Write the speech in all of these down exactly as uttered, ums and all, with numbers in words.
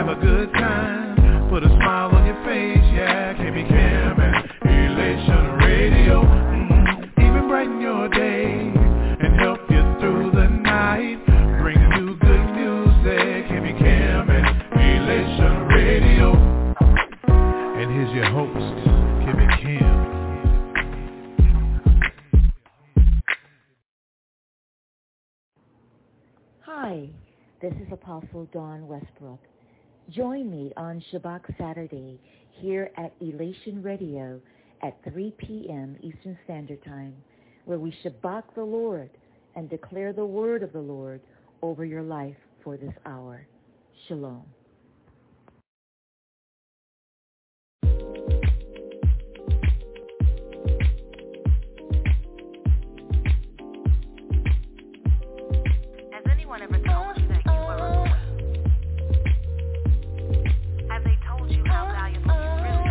have a good time, put a smile on your face, yeah, K B Cam and Elation Radio. Mm-hmm. Even brighten your day and help you through the night. Bring you good music, K B Cam and Elation Radio. And here's your host, K B Cam. Hi, this is Apostle Dawn Westbrook. Join me on Shabbat Saturday here at Elation Radio at three p.m. Eastern Standard Time, where we Shabbat the Lord and declare the word of the Lord over your life for this hour. Shalom. Has anyone ever told you that you were a boy? Have they told you how valuable you really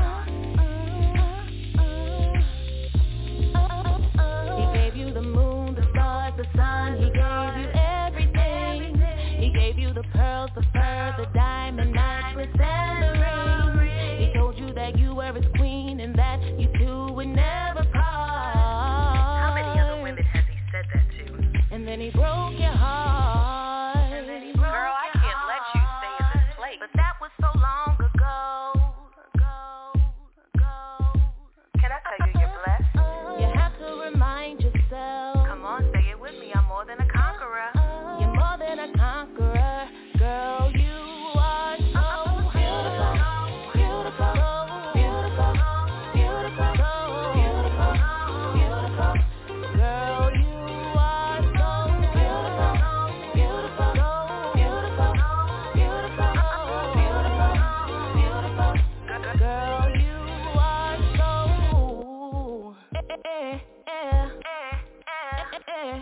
are? He gave you the moon, the stars, the sun. He gave you everything. He gave you the pearls, the fur, the diamond necklace, and the ring. He told you that you were his queen and that you two would never part. How many other women has he said that to? And then he broke your heart. And then he broke Girl, I can't heart. Let you stay in this place. But that was so long ago. Ago, ago. Can I tell you you're blessed? You have to remind yourself. Come on, say it with me. I'm more than a conqueror. You're more than a conqueror. Girl, you are so beautiful. Beautiful. Beautiful. Beautiful. Beautiful. Beautiful. Girl, you are so beautiful. Beautiful. Beautiful. Beautiful. Beautiful. Beautiful. Girl, you are so eh, eh, eh, eh, eh,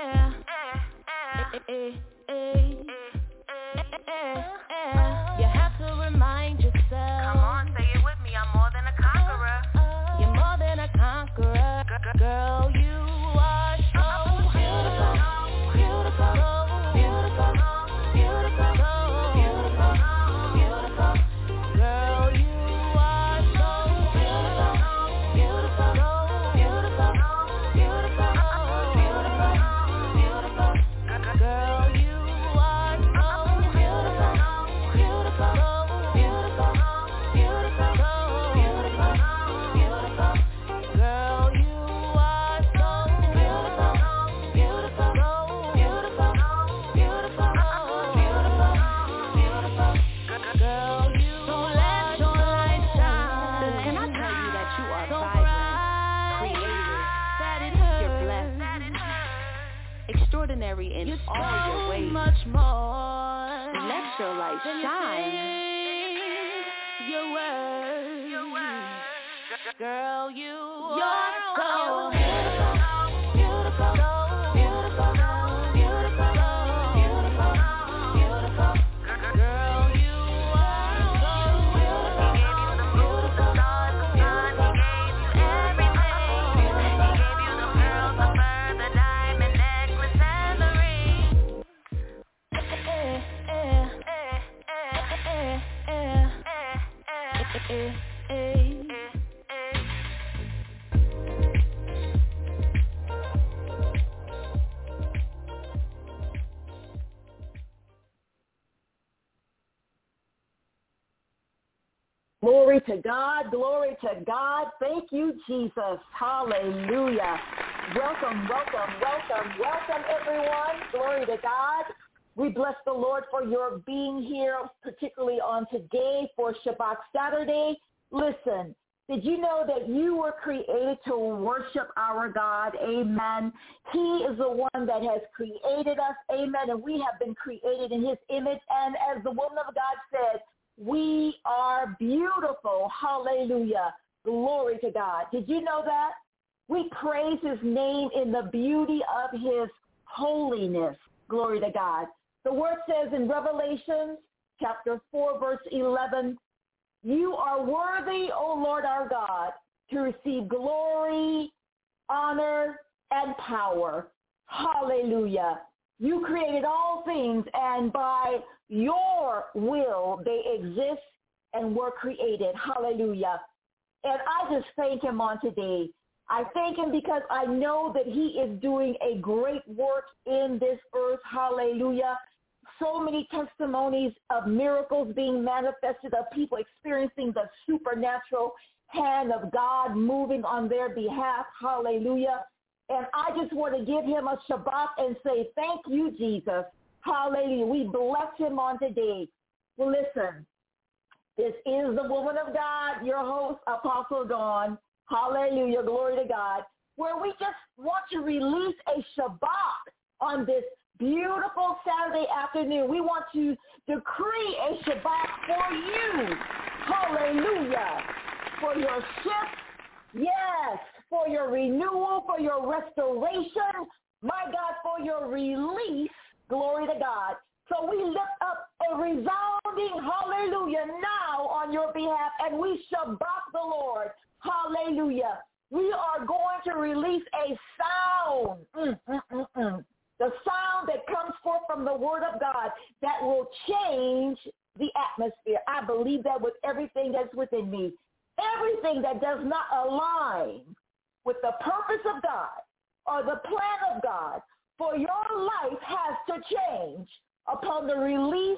you have to remind yourself. Come on, say it with me. I'm more than a conqueror. You're more than a conqueror. Girl, you are so beautiful. Beautiful. Beautiful. Beautiful. Beautiful. Beautiful. Girl, you are so beautiful. Beautiful. Beautiful. Beautiful. Beautiful. Beautiful. Girl, you are so beautiful. Beautiful. Beautiful. Beautiful. Beautiful. Beautiful. Girl, you are so beautiful. Beautiful. Beautiful. Beautiful. Beautiful. Beautiful. Girl, you don't let your light shine. Can I tell you that you are vibrant, creative, you're blessed, extraordinary in all your ways. Much more. Let your light shine. Your words. Your words. Girl, you are so beautiful. Beautiful. Beautiful. Beautiful. Beautiful. Beautiful. Girl, you are so beautiful. He gave you the moon, the stars, the sun. He gave you everything. He gave you the pearls, the fur, the diamond necklace, and the ring. Eh, eh, eh, eh, eh, eh, eh, eh, eh. Glory to God, glory to God. Thank you, Jesus. Hallelujah. Welcome, welcome, welcome, welcome, everyone. Glory to God. We bless the Lord for your being here, particularly on today for Shabbat Saturday. Listen, did you know that you were created to worship our God? Amen. He is the one that has created us. Amen. And we have been created in his image. And as the woman of God said, we are beautiful. Hallelujah. Glory to God. Did you know that? We praise his name in the beauty of his holiness. Glory to God. The word says in Revelation chapter four, verse eleven, you are worthy, O Lord our God, to receive glory, honor, and power. Hallelujah. You created all things, and by your will they exist and were created. Hallelujah. And I just thank him on today. I thank him because I know that he is doing a great work in this earth. Hallelujah. So many testimonies of miracles being manifested, of people experiencing the supernatural hand of God moving on their behalf. Hallelujah. And I just want to give him a Shabbat and say, thank you, Jesus. Hallelujah. We bless him on today. Well, listen, this is the woman of God, your host, Apostle Dawn. Hallelujah. Glory to God. Where we just want to release a Shabbat on this beautiful Saturday afternoon. We want to decree a Shabbat for you. Hallelujah. For your shift. Yes. For your renewal, for your restoration. My God, for your release. Glory to God. So we lift up a resounding hallelujah now on your behalf, and we Shabbat the Lord. Hallelujah. We are going to release a sound. Mm, mm, mm, mm. The sound that comes forth from the word of God that will change the atmosphere. I believe that with everything that's within me. Everything that does not align with the purpose of God or the plan of God for your life has to change upon the release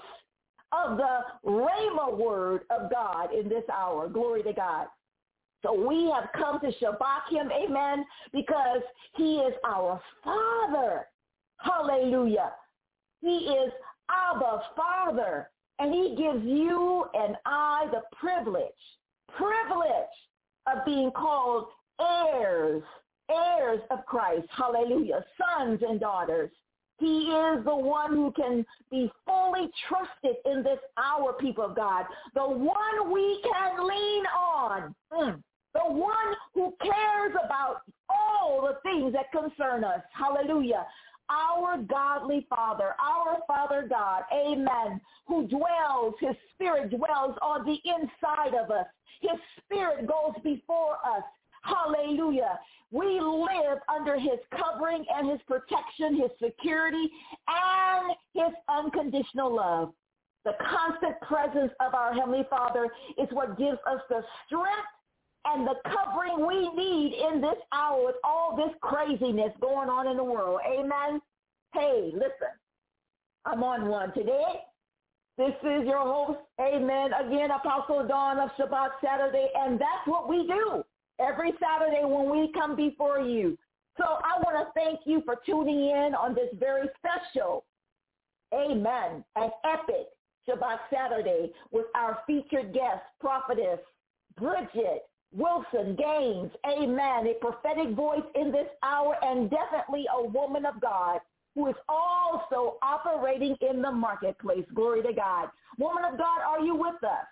of the Rhema word of God in this hour. Glory to God. So we have come to Shabbat him, amen, because he is our Father. Hallelujah. He is Abba, Father, and he gives you and I the privilege, privilege of being called heirs, heirs of Christ. Hallelujah. Sons and daughters. He is the one who can be fully trusted in this hour, people of God. The one we can lean on. Mm. The one who cares about all the things that concern us. Hallelujah. Our godly Father, our Father God, amen, who dwells, his spirit dwells on the inside of us. His spirit goes before us. Hallelujah. We live under his covering and his protection, his security, and his unconditional love. The constant presence of our Heavenly Father is what gives us the strength and the covering we need in this hour with all this craziness going on in the world. Amen. Hey, listen, I'm on one today. This is your host, amen, again, Apostle Dawn of Shabbat Saturday, and that's what we do every Saturday when we come before you. So I want to thank you for tuning in on this very special, amen, and epic Shabbat Saturday with our featured guest, prophetess Bridget Wilson Gaines, amen, a prophetic voice in this hour and definitely a woman of God who is also operating in the marketplace. Glory to God. Woman of God, are you with us?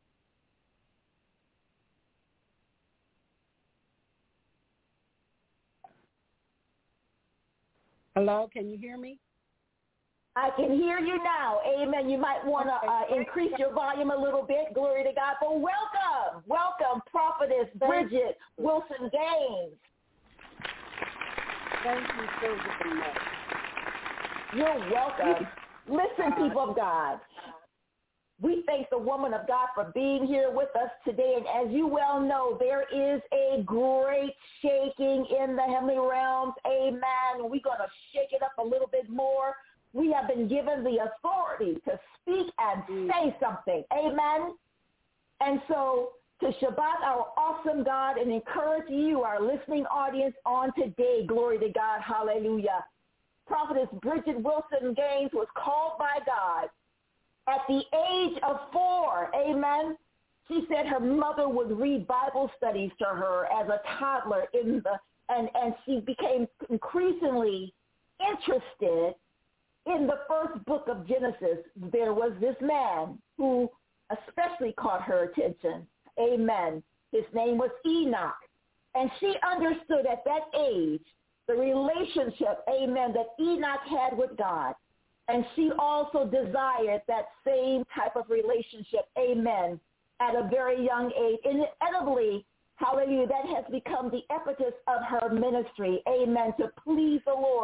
Hello, can you hear me? I can hear you now. Amen. You might want to uh, increase your volume a little bit. Glory to God. But welcome, welcome, prophetess Bridget Wilson Gaines. Thank you so very much. You're welcome. Listen, people of God, we thank the woman of God for being here with us today. And as you well know, there is a great shaking in the heavenly realms. Amen. We're going to shake it up a little bit more. We have been given the authority to speak and say something. Amen. And so to Shabbat our awesome God and encourage you, our listening audience, on today. Glory to God. Hallelujah. Prophetess Bridget Wilson Gaines was called by God at the age of four. Amen. She said her mother would read Bible studies to her as a toddler in the, and, and she became increasingly interested in the first book of Genesis. There was this man who especially caught her attention. Amen. His name was Enoch. And she understood at that age the relationship, amen, that Enoch had with God. And she also desired that same type of relationship, amen, at a very young age. Inevitably, hallelujah, that has become the impetus of her ministry, amen, to please the Lord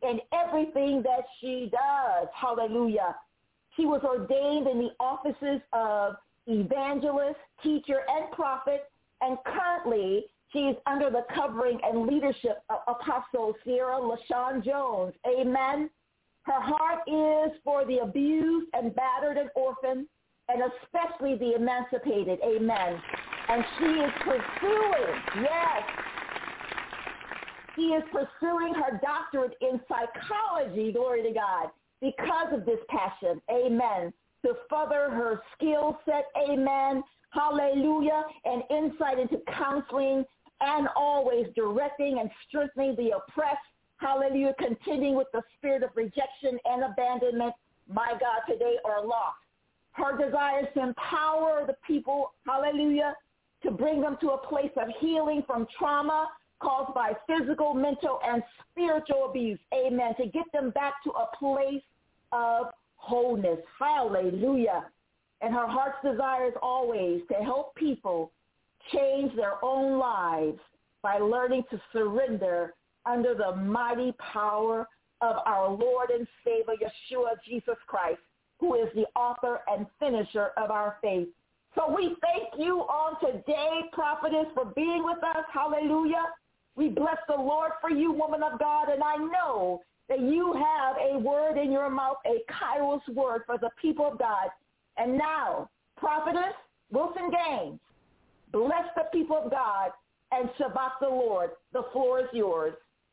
in everything that she does. Hallelujah. She was ordained in the offices of evangelist, teacher, and prophet, and currently she is under the covering and leadership of Apostle Sierra LaShawn Jones. Amen. Her heart is for the abused and battered and orphaned, and especially the emancipated. Amen. And she is pursuing, yes, she is pursuing her doctorate in psychology, glory to God, because of this passion. Amen. To further her skill set. Amen. Hallelujah. And insight into counseling and always directing and strengthening the oppressed. Hallelujah. Contending with the spirit of rejection and abandonment, my God, today or lost. Her desire is to empower the people, hallelujah, to bring them to a place of healing from trauma caused by physical, mental, and spiritual abuse. Amen. To get them back to a place of wholeness. Hallelujah. And her heart's desire is always to help people change their own lives by learning to surrender under the mighty power of our Lord and Savior, Yeshua, Jesus Christ, who is the author and finisher of our faith. So we thank you on today, prophetess, for being with us. Hallelujah. We bless the Lord for you, woman of God, and I know that you have a word in your mouth, a Kairos word for the people of God. And now, prophetess Wilson Gaines, bless the people of God and Shabbat the Lord. The floor is yours.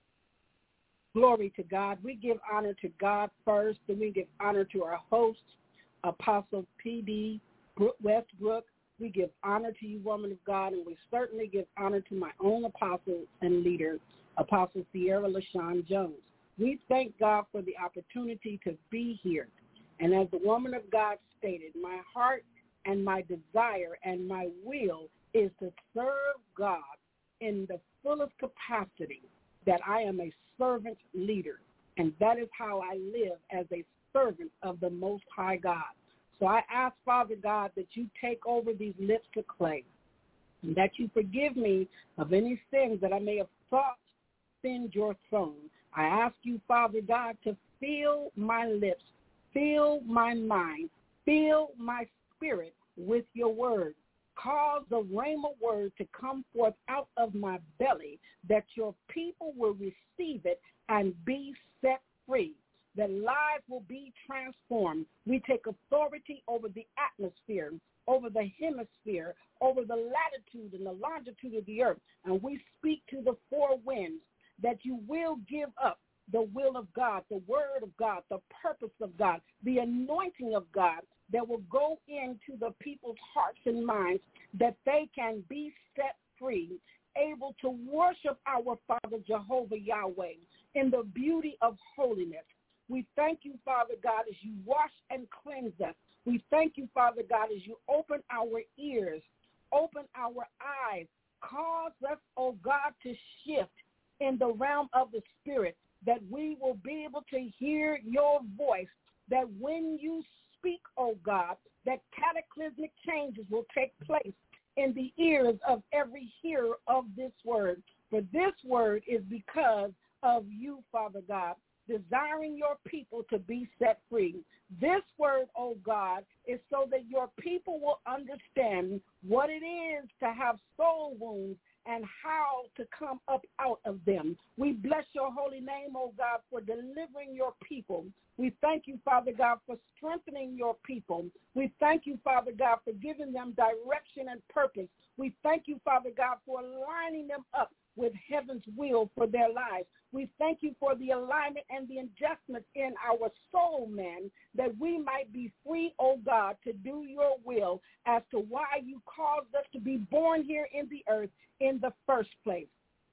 Glory to God. We give honor to God first, then we give honor to our host, Apostle P D Westbrook. We give honor to you, woman of God, and we certainly give honor to my own apostle and leader, Apostle Sierra LaShawn Jones. We thank God for the opportunity to be here. And as the woman of God stated, my heart and my desire and my will is to serve God in the fullest capacity, that I am a servant leader. And that is how I live, as a servant of the Most High God. So I ask, Father God, that you take over these lips of clay, and that you forgive me of any sins that I may have thought sinned your throne. I ask you, Father God, to fill my lips, fill my mind, fill my spirit with your word. Cause the rhema word to come forth out of my belly, that your people will receive it and be set free, that lives will be transformed. We take authority over the atmosphere, over the hemisphere, over the latitude and the longitude of the earth, and we speak to the four winds that you will give up the will of God, the word of God, the purpose of God, the anointing of God that will go into the people's hearts and minds, that they can be set free, able to worship our Father Jehovah Yahweh in the beauty of holiness. We thank you, Father God, as you wash and cleanse us. We thank you, Father God, as you open our ears, open our eyes, cause us, oh God, to shift in the realm of the Spirit, that we will be able to hear your voice, that when you speak, oh God, that cataclysmic changes will take place in the ears of every hearer of this word. For this word is because of you, Father God, desiring your people to be set free. This word, oh God, is so that your people will understand what it is to have soul wounds and how to come up out of them. We bless your holy name, oh God, for delivering your people. We thank you, Father God, for strengthening your people. We thank you, Father God, for giving them direction and purpose. We thank you, Father God, for aligning them up with heaven's will for their lives. We thank you for the alignment and the adjustment in our soul, man, that we might be free, oh God, to do your will as to why you caused us to be born here in the earth in the first place.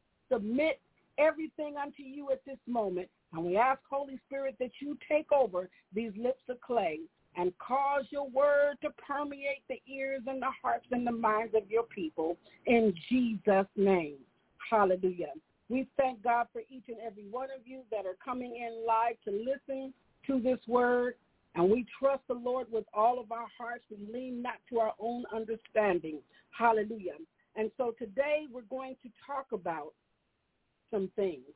Submit everything unto you at this moment, and we ask, Holy Spirit, that you take over these lips of clay and cause your word to permeate the ears and the hearts and the minds of your people in Jesus' name. Hallelujah. We thank God for each and every one of you that are coming in live to listen to this word, and we trust the Lord with all of our hearts and lean not to our own understanding. Hallelujah. And so today we're going to talk about some things.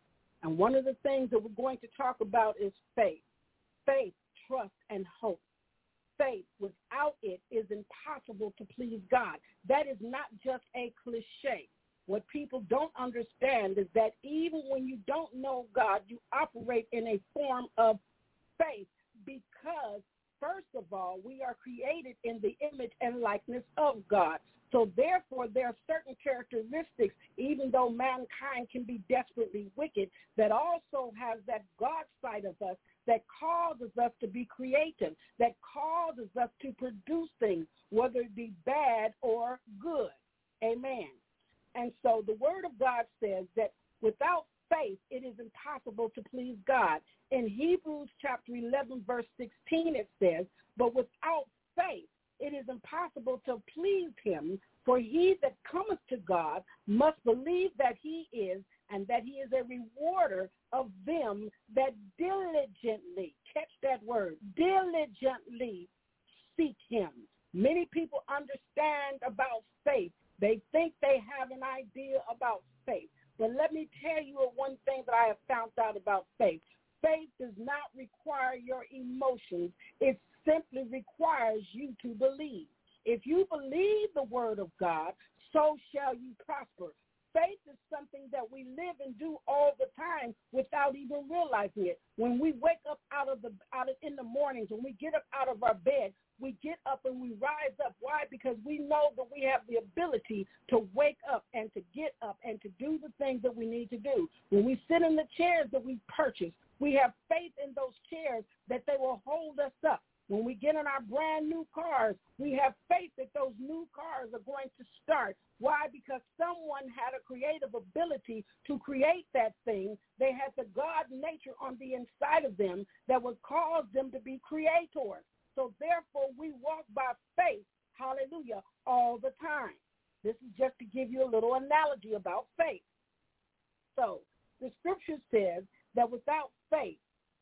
And one of the things that we're going to talk about is faith. Faith, trust, and hope. Faith, without it, is impossible to please God. That is not just a cliche. What people don't understand is that even when you don't know God, you operate in a form of faith because, first of all, we are created in the image and likeness of God. So therefore, there are certain characteristics, even though mankind can be desperately wicked, that also has that God side of us that causes us to be creative, that causes us to produce things, whether it be bad or good. Amen. And so the word of God says that without faith, it is impossible to please God. In Hebrews chapter eleven, verse sixteen, it says, but without faith, it is impossible to please him, for he that cometh to God must believe that he is, and that he is a rewarder of them that diligently, catch that word, diligently seek him. Many people understand about faith. They think they have an idea about faith. But let me tell you one thing that I have found out about faith. Faith does not require your emotions. It simply requires you to believe. If you believe the word of God, so shall you prosper. Faith is something that we live and do all the time without even realizing it. When we wake up out of the out of in the mornings, when we get up out of our bed, we get up and we rise up. Why? Because we know that we have the ability to wake up and to get up and to do the things that we need to do. When we sit in the chairs that we purchase, we have faith in those chairs that they will hold us up. When we get in our brand new cars, we have faith that those new cars are going to start. Why? Because someone had a creative ability to create that thing. They had the God nature on the inside of them that would cause them to be creators. So therefore, we walk by faith, hallelujah, all the time. This is just to give you a little analogy about faith. So the scripture says that without faith,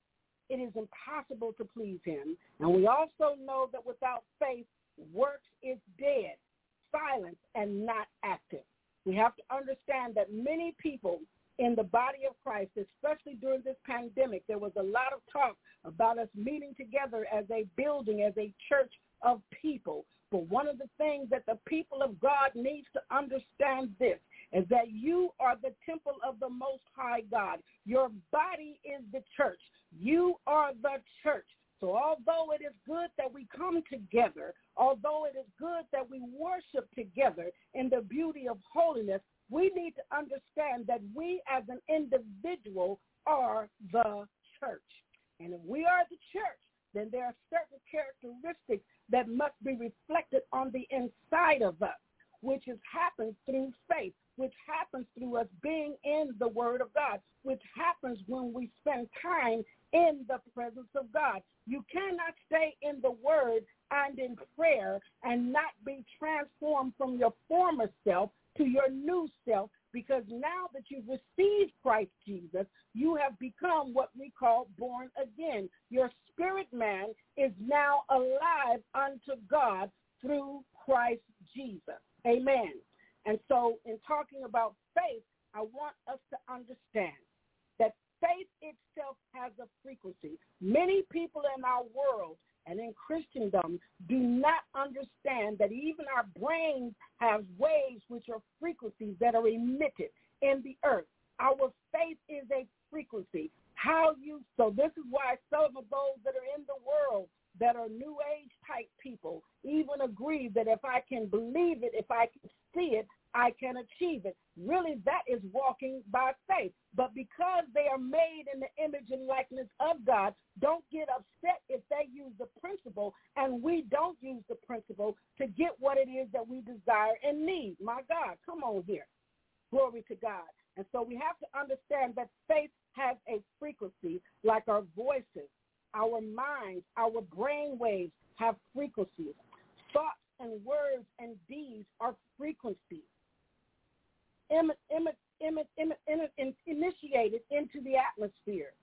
it is impossible to please him. And we also know that without faith, works is dead, silent, and not active. We have to understand that many people in the body of Christ, especially during this pandemic, there was a lot of talk about us meeting together as a building, as a church of people. But one of the things that the people of God needs to understand this is that you are the temple of the Most High God. Your body is the church. You are the church. So although it is good that we come together, although it is good that we worship together in the beauty of holiness, we need to understand that we as an individual are the church. And if we are the church, then there are certain characteristics that must be reflected on the inside of us, which is happens through faith, which happens through us being in the Word of God, which happens when we spend time in the presence of God. You cannot stay in the Word and in prayer and not be transformed from your former self to your new self, because now that you've received Christ Jesus, you have become what we call born again. Your spirit man is now alive unto God through Christ Jesus. Amen. And so in talking about faith, I want us to understand that faith itself has a frequency. Many people in our world and in Christendom do not understand that even our brains have waves which are frequencies that are emitted in the earth. Our faith is a frequency. How you so this is why some of those that are in the world that are new age type people even agree that if I can believe it, if I can see it, I can achieve it. Really, that is walking by faith. But because they are made in the image and likeness of God, don't get upset if they use the principle and we don't use the principle to get what it is that we desire and need. My God, come on here. Glory to God. And so we have to understand that faith has a frequency like our voices, our minds, our brain waves have frequencies. Thoughts and words and deeds are frequencies. Im, im, im, im, im, im, initiated into the atmosphere.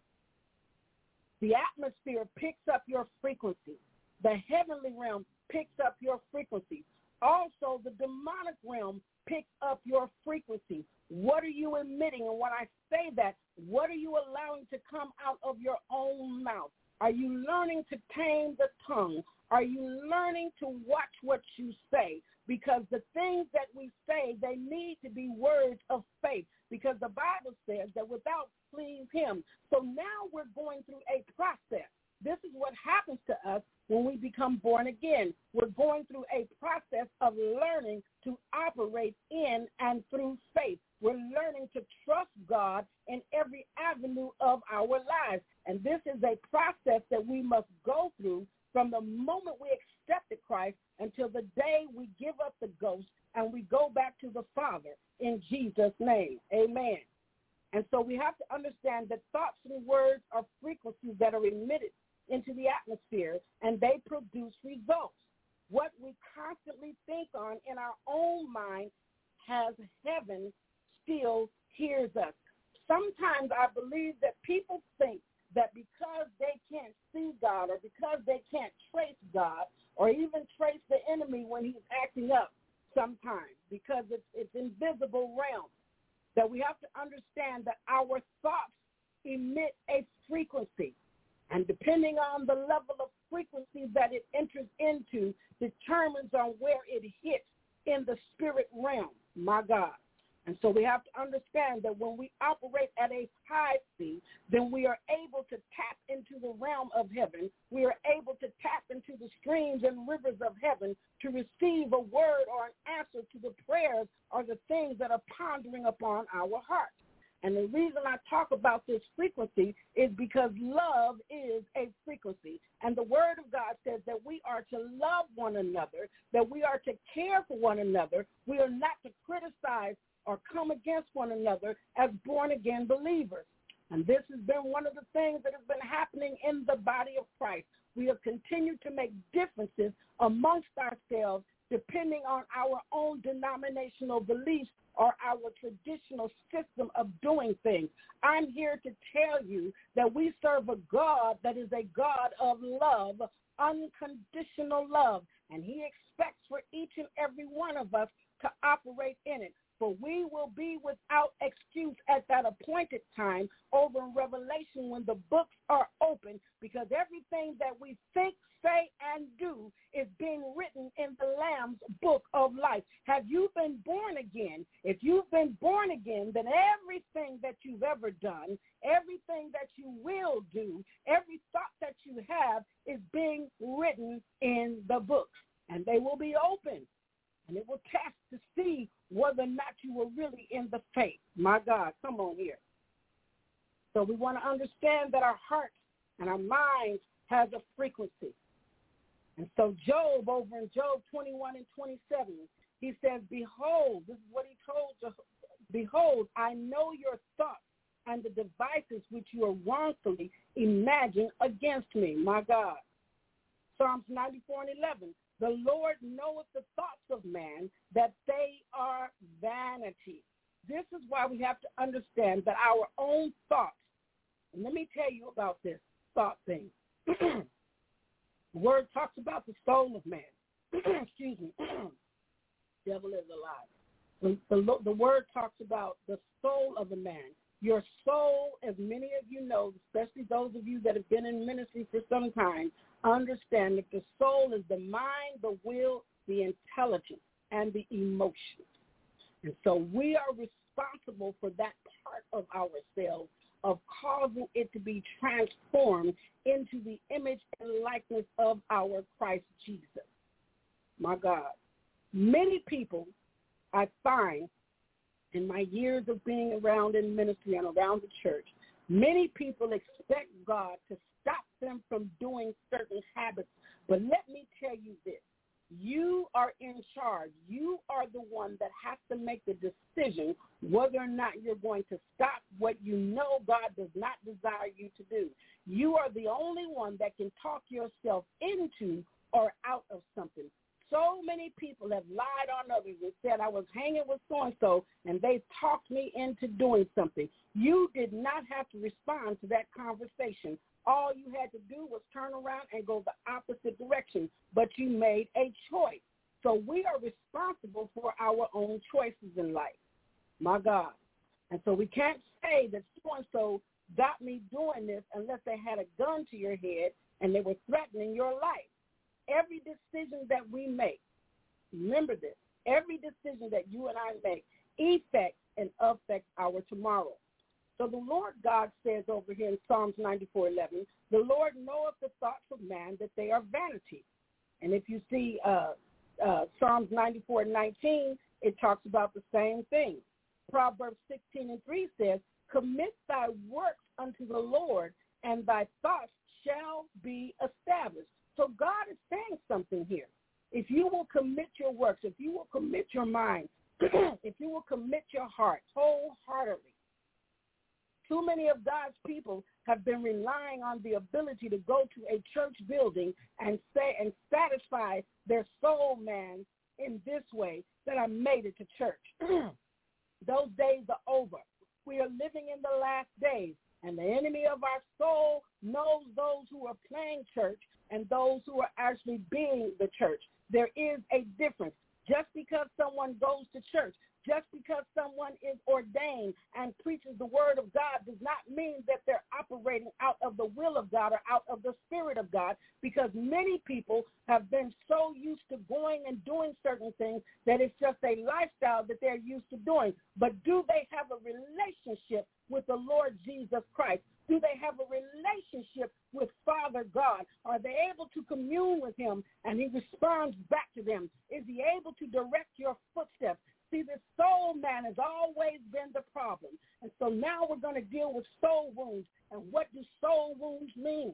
The atmosphere picks up your frequency. The heavenly realm picks up your frequency. Also, the demonic realm picks up your frequency. What are you emitting? And when I say that, what are you allowing to come out of your own mouth? Are you learning to tame the tongue? Are you learning to watch what you say? Because the things that we say, they need to be words of faith, because the Bible says that without please him. So now we're going through a process. This is what happens to us when we become born again. We're going through a process of learning to operate in and through faith. We're learning to trust God in every avenue of our lives. And this is a process that we must go through from the moment we accepted Christ until the day we give up the ghost and we go back to the Father in Jesus' name. Amen. And so we have to understand that thoughts and words are frequencies that are emitted into the atmosphere, and they produce results. What we constantly think on in our own mind has heaven still hears us. Sometimes I believe that people think that because they can't see God or because they can't trace God or even trace the enemy when he's acting up sometimes, because it's, it's invisible realm, that we have to understand that our thoughts emit a frequency. And depending on the level of frequency that it enters into determines on where it hits in the spirit realm, my God. And so we have to understand that when we operate at a high speed, then we are able to tap into the realm of heaven. We are able to tap into the streams and rivers of heaven to receive a word or an answer to the prayers or the things that are pondering upon our hearts. And the reason I talk about this frequency is because love is a frequency. And the Word of God says that we are to love one another, that we are to care for one another. We are not to criticize or come against one another as born-again believers. And this has been one of the things that has been happening in the body of Christ. We have continued to make differences amongst ourselves depending on our own denominational beliefs or our traditional system of doing things. I'm here to tell you that we serve a God that is a God of love, unconditional love, and he expects for each and every one of us to operate in it. For we will be without excuse at that appointed time over in Revelation when the books are open, because everything that we think, say, and do is being written in the Lamb's book of life. Have you been born again? If you've been born again, then everything that you've ever done, everything that you will do, every thought that you have is being written in the books, and they will be open. And it will test to see whether or not you were really in the faith. My God, come on here. So we want to understand that our hearts and our minds has a frequency. And so Job, over in Job twenty-one and twenty-seven, he says, behold, this is what he told us, behold, I know your thoughts and the devices which you are wrongfully imagined against me. My God. Psalms ninety-four and eleven. The Lord knoweth the thoughts of man, that they are vanity. This is why we have to understand that our own thoughts, and let me tell you about this thought thing. The word talks about the soul of man. Excuse me. Devil is a lie. The, the, the word talks about the soul of a man. Your soul, as many of you know, especially those of you that have been in ministry for some time, understand that the soul is the mind, the will, the intelligence, and the emotions. And so we are responsible for that part of ourselves, of causing it to be transformed into the image and likeness of our Christ Jesus. My God. Many people, I find, in my years of being around in ministry and around the church, many people expect God to stop them from doing certain habits. But let me tell you this. You are in charge. You are the one that has to make the decision whether or not you're going to stop what you know God does not desire you to do. You are the only one that can talk yourself into or out of something. So many people have lied on others and said, I was hanging with so-and-so, and they talked me into doing something. You did not have to respond to that conversation. All you had to do was turn around and go the opposite direction, but you made a choice. So we are responsible for our own choices in life. My God. And so we can't say that so-and-so got me doing this unless they had a gun to your head and they were threatening your life. Every decision that we make, remember this, every decision that you and I make affects and affects our tomorrow. So the Lord God says over here in Psalms ninety-four eleven, the Lord knoweth the thoughts of man, that they are vanity. And if you see uh, uh, Psalms ninety-four nineteen, it talks about the same thing. Proverbs sixteen and three says, commit thy works unto the Lord, and thy thoughts shall be established. So God is saying something here. If you will commit your works, if you will commit your mind, if you will commit your heart wholeheartedly, too many of God's people have been relying on the ability to go to a church building and say and satisfy their soul man in this way, that I made it to church. Those days are over. We are living in the last days, and the enemy of our soul knows those who are playing church and those who are actually being the church. There is a difference. Just because someone goes to church, just because someone is ordained and preaches the word of God does not mean that they're operating out of the will of God or out of the Spirit of God, because many people have been so used to going and doing certain things that it's just a lifestyle that they're used to doing. But do they have a relationship with the Lord Jesus Christ? Do they have a relationship with Father God? Are they able to commune with him and he responds back to them? Is he able to direct your footsteps? See, the soul man has always been the problem. And so now we're going to deal with soul wounds. And what do soul wounds mean?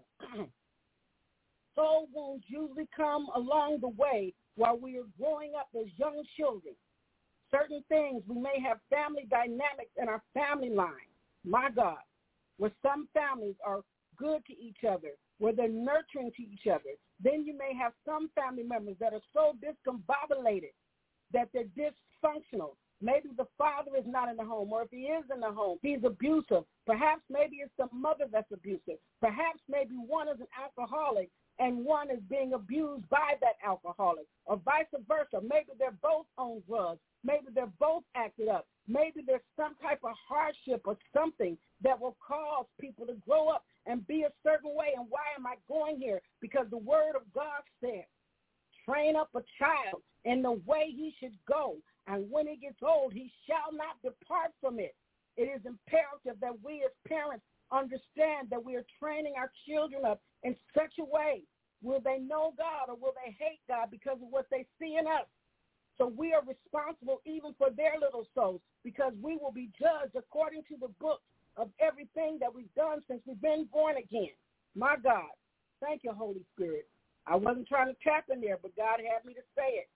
Soul wounds usually come along the way while we are growing up as young children. Certain things, we may have family dynamics in our family line. My God, where some families are good to each other, where they're nurturing to each other. Then you may have some family members that are so discombobulated that they're dysfunctional. Maybe the father is not in the home, or if he is in the home, he's abusive. Perhaps maybe it's the mother that's abusive. Perhaps maybe one is an alcoholic and one is being abused by that alcoholic, or vice versa. Maybe they're both on drugs. Maybe they're both acted up. Maybe there's some type of hardship or something that will cause people to grow up and be a certain way. And why am I going here? Because the word of God said, train up a child in the way he should go, and when he gets old, he shall not depart from it. It is imperative that we as parents understand that we are training our children up in such a way. Will they know God or will they hate God because of what they see in us? So we are responsible even for their little souls, because we will be judged according to the book of everything that we've done since we've been born again. My God, thank you, Holy Spirit. I wasn't trying to tap in there, but God had me to say it.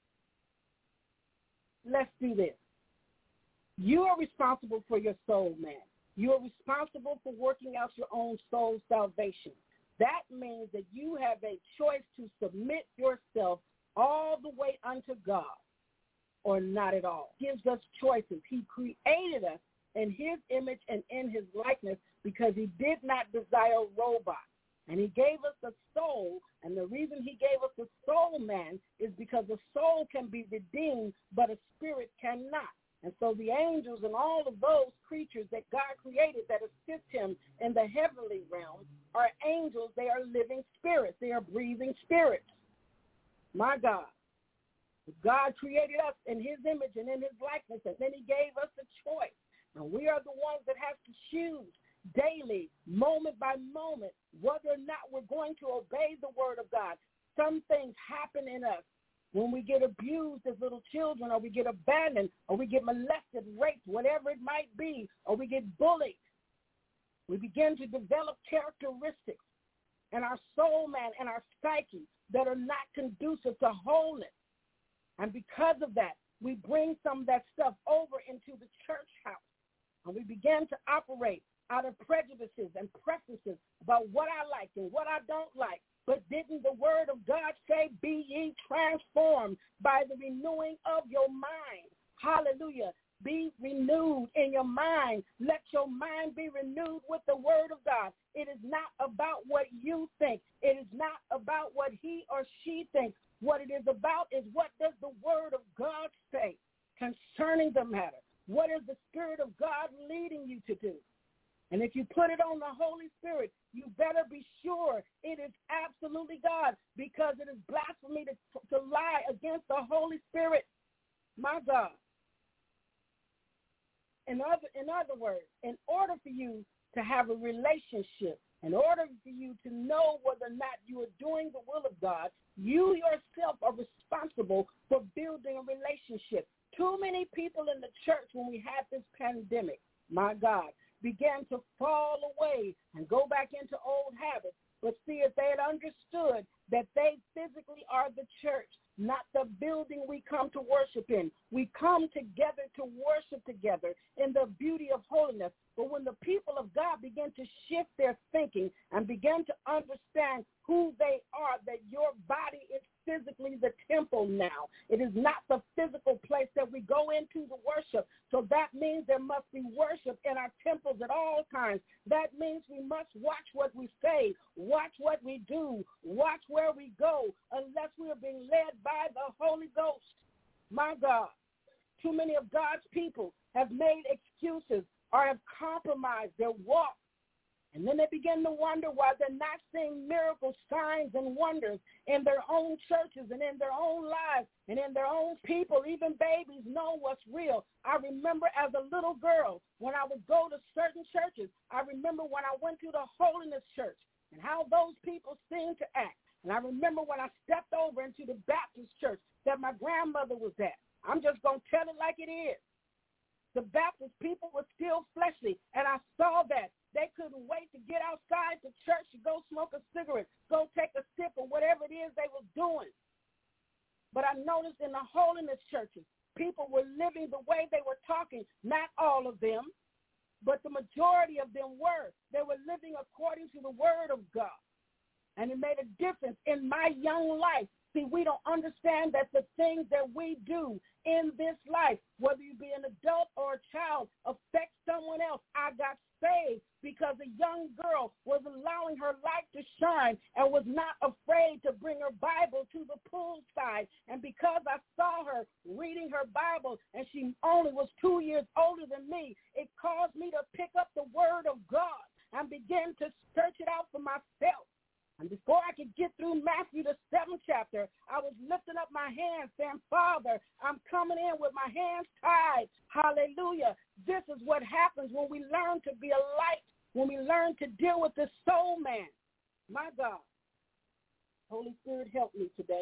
Let's do this. You are responsible for your soul, man. You are responsible for working out your own soul salvation. That means that you have a choice to submit yourself all the way unto God or not at all. He gives us choices. He created us in his image and in his likeness because he did not desire robots. And he gave us a soul, and the reason he gave us a soul, man, is because a soul can be redeemed, but a spirit cannot. And so the angels and all of those creatures that God created that assist him in the heavenly realm are angels. They are living spirits. They are breathing spirits. My God. God created us in his image and in his likeness, and then he gave us a choice. And we are the ones that have to choose daily, moment by moment, whether or not we're going to obey the word of God. Some things happen in us when we get abused as little children, or we get abandoned, or we get molested, raped, whatever it might be, or we get bullied. We begin to develop characteristics in our soul, man, and our psyche that are not conducive to wholeness. And because of that, we bring some of that stuff over into the church house, and we begin to operate out of prejudices and preferences about what I like and what I don't like. But didn't the word of God say, be ye transformed by the renewing of your mind? Hallelujah. be renewed in your mind. Let your mind be renewed with the word of God. It is not about what you think. It is not about what he or she thinks. What it is about is what does the word of God say concerning the matter? What is the Spirit of God leading you to do? And if you put it on the Holy Spirit, you better be sure it is absolutely God, because it is blasphemy to, to lie against the Holy Spirit. My God. In other, in other words, in order for you to have a relationship, in order for you to know whether or not you are doing the will of God, you yourself are responsible for building a relationship. Too many people in the church, when we had this pandemic, my God, began to fall away and go back into old habits. But see, if they had understood that they physically are the church, not the building we come to worship in. We come together to worship together in the beauty of holiness. But when the people of God begin to shift their thinking and begin to understand who they are, that your body is physically the temple now. It is not the physical place that we go into to worship. So that means there must be worship in our temples at all times. That means we must watch what we say, watch what we do, watch where we go, unless we are being led by the Holy Ghost. My God, too many of God's people have made excuses or have compromised their walk. And then they begin to wonder why they're not seeing miracles, signs, and wonders in their own churches and in their own lives and in their own people. Even babies know what's real. I remember as a little girl when I would go to certain churches. I remember when I went to the Holiness Church and how those people seemed to act. And I remember when I stepped over into the Baptist church that my grandmother was at. I'm just going to tell it like it is. The Baptist people were still fleshly, and I saw that. They couldn't wait to get outside the church to go smoke a cigarette, go take a sip, or whatever it is they were doing. But I noticed in the holiness churches, people were living the way they were talking. Not all of them, but the majority of them were. They were living according to the word of God. And it made a difference in my young life. See, we don't understand that the things that we do in this life, whether you be an adult or a child, affect someone else. I got saved because a young girl was allowing her light to shine and was not afraid to bring her Bible to the poolside. And because I saw her reading her Bible and she only was two years older than me, it caused me to pick up the word of God and begin to search it out for myself. And before I could get through Matthew, the seventh chapter, I was lifting up my hands saying, Father, I'm coming in with my hands tied. Hallelujah. This is what happens when we learn to be a light, when we learn to deal with the soul man. My God. Holy Spirit, help me today.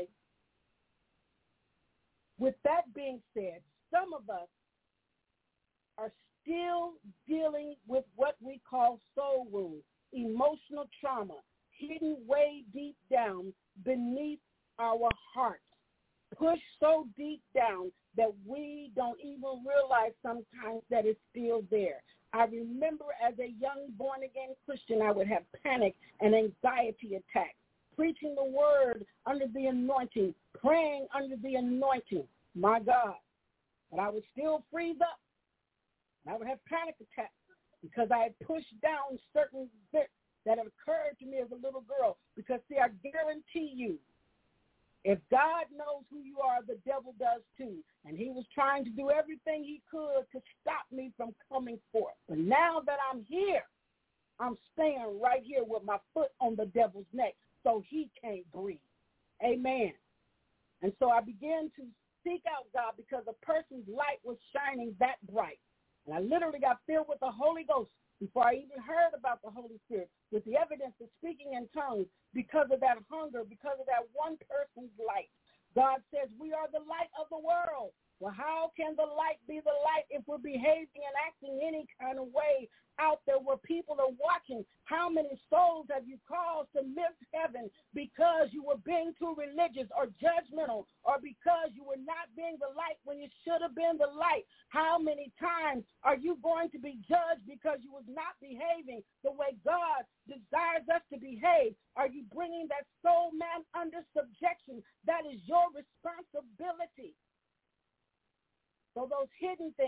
With that being said, some of us are still dealing with what we call soul wounds, emotional trauma, hidden way deep down beneath our hearts, pushed so deep down that we don't even realize sometimes that it's still there. I remember as a young born-again Christian, I would have panic and anxiety attacks, preaching the word under the anointing, praying under the anointing, my God. But I would still freeze up. And I would have panic attacks because I had pushed down certain bits that have occurred to me as a little girl. Because, see, I guarantee you, if God knows who you are, the devil does too. And he was trying to do everything he could to stop me from coming forth. But now that I'm here, I'm staying right here with my foot on the devil's neck so he can't breathe. Amen. And so I began to seek out God because a person's light was shining that bright. And I literally got filled with the Holy Ghost before I even heard about the Holy Spirit, with the evidence of speaking in tongues because of that hunger, because of that one person's light. God says we are the light of the world. Well, how can the light be the light if we're behaving and acting any kind of way out there where people are watching? How many souls have you caused to miss heaven because you were being too religious or judgmental, or because you were not being the light when you should have been the light? How many times are you going to be judged because you was not behaving the way God desires us to behave? Are you bringing that soul man under subjection? That is your responsibility. So those hidden things,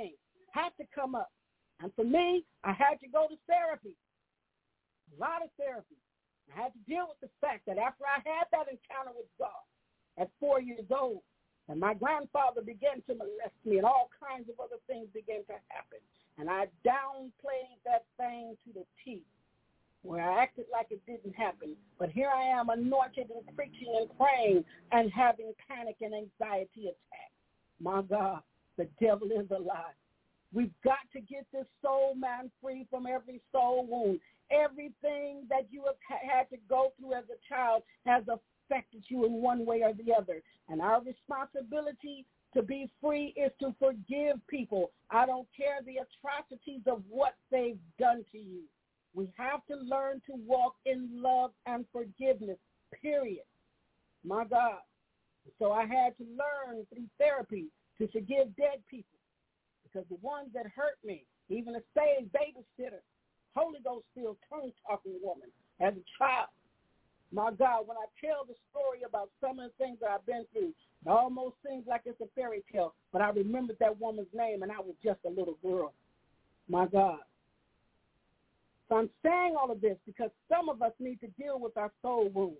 had to come up. And for me, I had to go to therapy, a lot of therapy. I had to deal with the fact that after I had that encounter with God at four years old, and my grandfather began to molest me and all kinds of other things began to happen, and I downplayed that thing to the T, where I acted like it didn't happen. But here I am anointed and preaching and praying and having panic and anxiety attacks. My God, the devil is a lie. We've got to get this soul man free from every soul wound. Everything that you have had to go through as a child has affected you in one way or the other. And our responsibility to be free is to forgive people. I don't care the atrocities of what they've done to you. We have to learn to walk in love and forgiveness, period. My God. So I had to learn through therapy to forgive dead people, because the ones that hurt me, even a saved babysitter, Holy Ghost-filled, tongue-talking woman as a child. My God, when I tell the story about some of the things that I've been through, it almost seems like it's a fairy tale, but I remembered that woman's name, and I was just a little girl. My God. So I'm saying all of this because some of us need to deal with our soul wounds.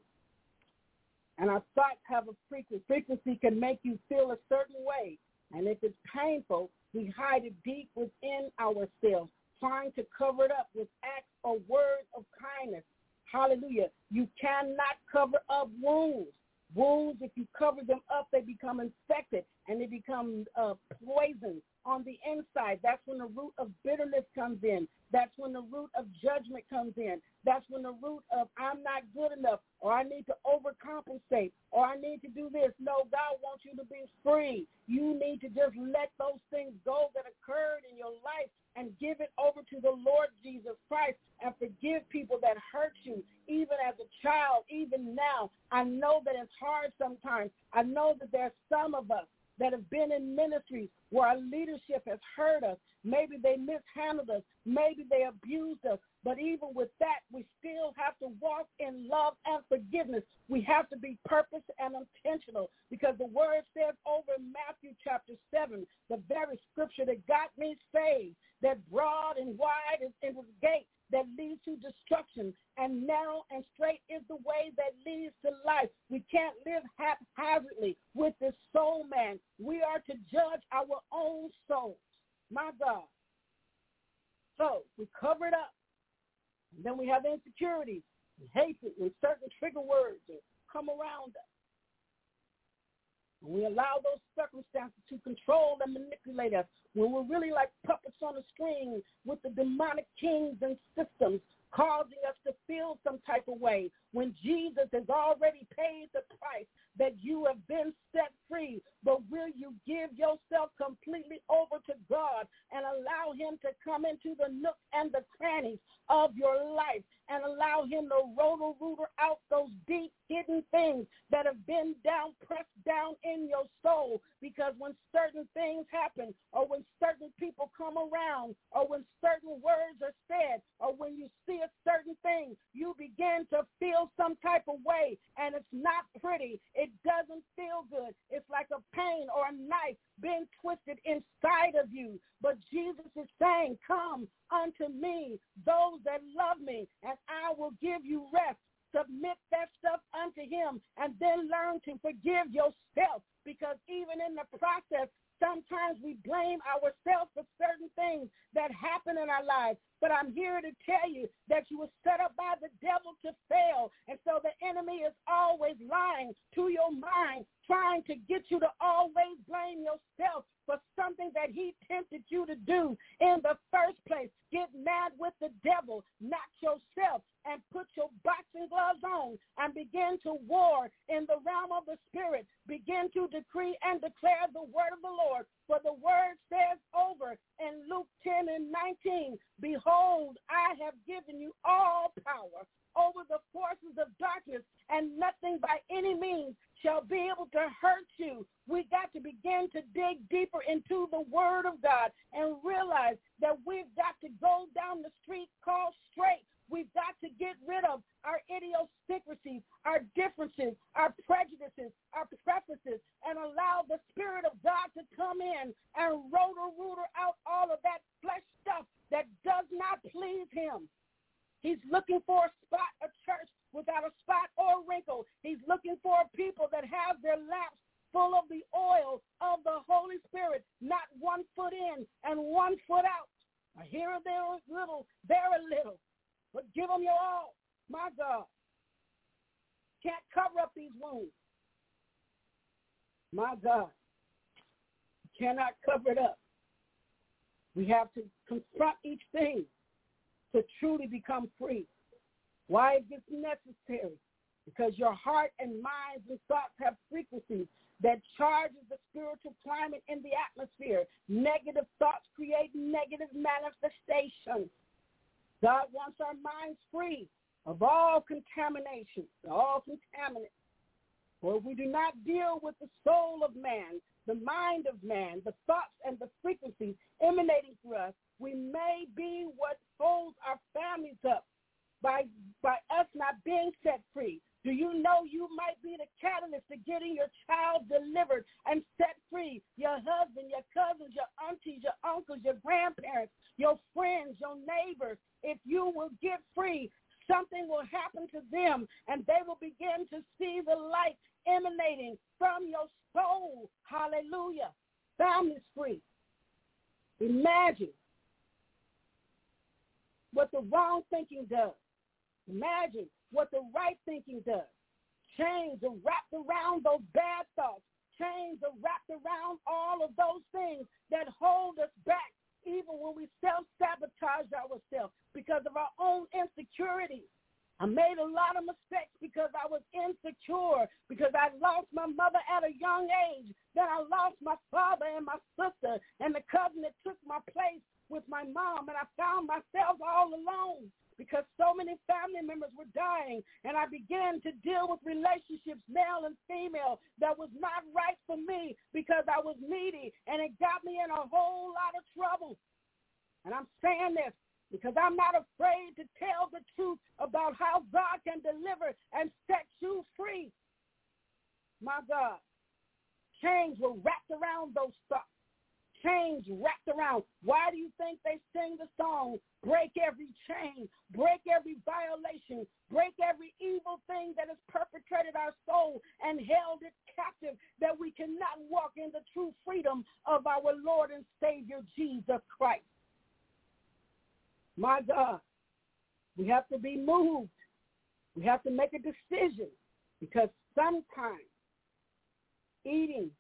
And our thoughts have a frequency. Frequency can make you feel a certain way. And if it's painful, we hide it deep within ourselves, trying to cover it up with acts or words of kindness. Hallelujah. You cannot cover up wounds. Wounds, if you cover them up, they become infected and they become uh, poison on the inside. That's when the root of bitterness comes in. That's when the root of judgment comes in. That's when the root of I'm not good enough, or I need to overcompensate, or I need to do this. No, God wants you to be free. You need to just let those things go that occurred in your life and give it over to the Lord Jesus Christ and forgive people that hurt you, even as a child, even now. I know that it's hard sometimes. I know that there's some of us that have been in ministries where our leadership has hurt us. Maybe they mishandled us. Maybe they abused us. But even with that, we still have to walk in love and forgiveness. We have to be purpose and intentional, because the word says over in Matthew chapter seven, the very scripture that got me saved, that broad and wide is, is the gate that leads to destruction, and narrow and straight is the way that leads to life. We can't live haphazardly with this soul man. We are to judge our own souls. My God. So we cover it up. And then we have insecurities and hatred and certain trigger words that come around us. And we allow those circumstances to control and manipulate us when we're really like puppets on a string with the demonic kings and systems causing us to feel some type of way, when Jesus has already paid the price that you have been set free. But will you give yourself completely over to God and allow him to come into the nooks and the crannies of your life and allow him to roto-rooter out those deep hidden things that have been down, pressed down in your soul? Because when certain things happen, or when certain people come around, or when certain words are said, or when you see a certain thing, you begin to feel some type of way, and it's not pretty. It doesn't feel good. It's like a pain or a knife being twisted inside of you. But Jesus is saying, come unto me, those that love me, and I will give you rest. Submit that stuff unto him, and then learn to forgive yourself, because even in the process, sometimes we blame ourselves for certain things that happen in our lives. But I'm here to tell you that you were set up by the devil to fail. And so the enemy is always lying to your mind, trying to get you to always blame yourself for something that he tempted you to do in the first place. Get mad with the devil, not yourself, and put your boxing gloves on and begin to war in the realm of the spirit. Begin to decree and declare the word of the Lord. For the word says over in Luke ten and nineteen, behold, I have given you all power over the forces of darkness, and nothing by any means shall be able to hurt you. We got to begin to dig deeper into the word of God and realize that we've got to go down the street called straight. We've got to get rid of our idiosyncrasies, our differences, our prejudices, our preferences, and allow the Spirit of God to come in and roto-rooter out all of wrinkle. He's looking for a people that have their laps full of the oil of the Holy Spirit, not one foot in and one foot out. Here or there is little, there a little, but give them your all. My God. Can't cover up these wounds. My God. Cannot cover it up. We have to confront each thing to truly become free. Why is this necessary? Because your heart and minds and thoughts have frequencies that charges the spiritual climate in the atmosphere. Negative thoughts create negative manifestations. God wants our minds free of all contamination, all contaminants. For if we do not deal with the soul of man, the mind of man, the thoughts and the frequencies emanating through us, we may be what holds our families up by, by us not being set free. Do you know you might be the catalyst to getting your child delivered and set free? Your husband, your cousins, your aunties, your uncles, your grandparents, your friends, your neighbors. If you will get free, something will happen to them, and they will begin to see the light emanating from your soul. Hallelujah. Families free. Imagine what the wrong thinking does. Imagine what the right thinking does. Chains are wrapped around those bad thoughts. Chains are wrapped around all of those things that hold us back, even when we self-sabotage ourselves because of our own insecurities. I made a lot of mistakes because I was insecure, because I lost my mother at a young age. Then I lost my father and my sister and the cousin that took my place with my mom, and I found myself all alone because so many family members were dying, and I began to deal with relationships, male and female, that was not right for me because I was needy, and it got me in a whole lot of trouble. And I'm saying this because I'm not afraid to tell the truth about how God can deliver and set you free. My God, chains were wrapped around those thoughts. Chains wrapped around. Why do you think they sing the song, break every chain, break every violation, break every evil thing that has perpetrated our soul and held it captive, that we cannot walk in the true freedom of our Lord and Savior, Jesus Christ? My God, we have to be moved. We have to make a decision, because sometimes eating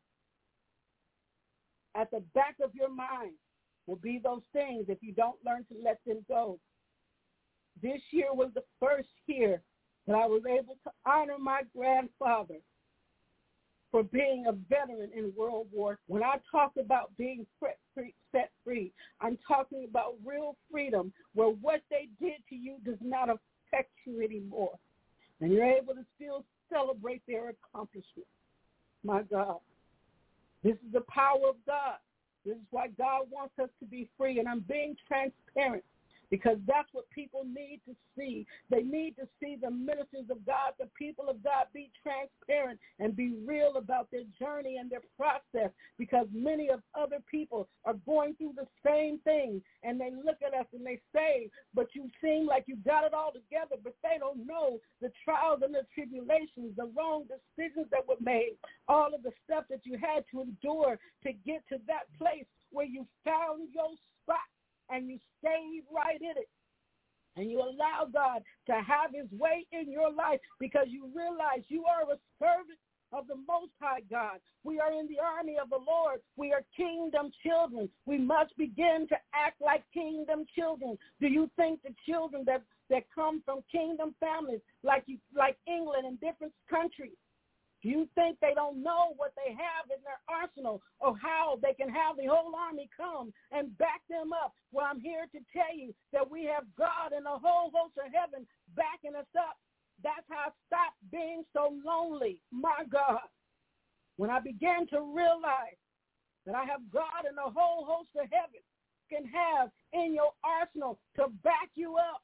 at the back of your mind will be those things if you don't learn to let them go. This year was the first year that I was able to honor my grandfather for being a veteran in World War. When I talk about being free, set free, I'm talking about real freedom, where what they did to you does not affect you anymore. And you're able to still celebrate their accomplishments. My God. This is the power of God. This is why God wants us to be free. And I'm being transparent, because that's what people need to see. They need to see the ministers of God, the people of God, be transparent and be real about their journey and their process, because many of other people are going through the same thing, and they look at us and they say, but you seem like you got it all together, but they don't know the trials and the tribulations, the wrong decisions that were made, all of the stuff that you had to endure to get to that place where you found your spot. And you stay right in it. And you allow God to have his way in your life, because you realize you are a servant of the Most High God. We are in the army of the Lord. We are kingdom children. We must begin to act like kingdom children. Do you think the children that, that come from kingdom families like you, like England and different countries, do you think they don't know what they have in their arsenal, or how they can have the whole army come and back them up? Well, I'm here to tell you that we have God and the whole host of heaven backing us up. That's how I stopped being so lonely. My God. When I began to realize that I have God and the whole host of heaven can have in your arsenal to back you up.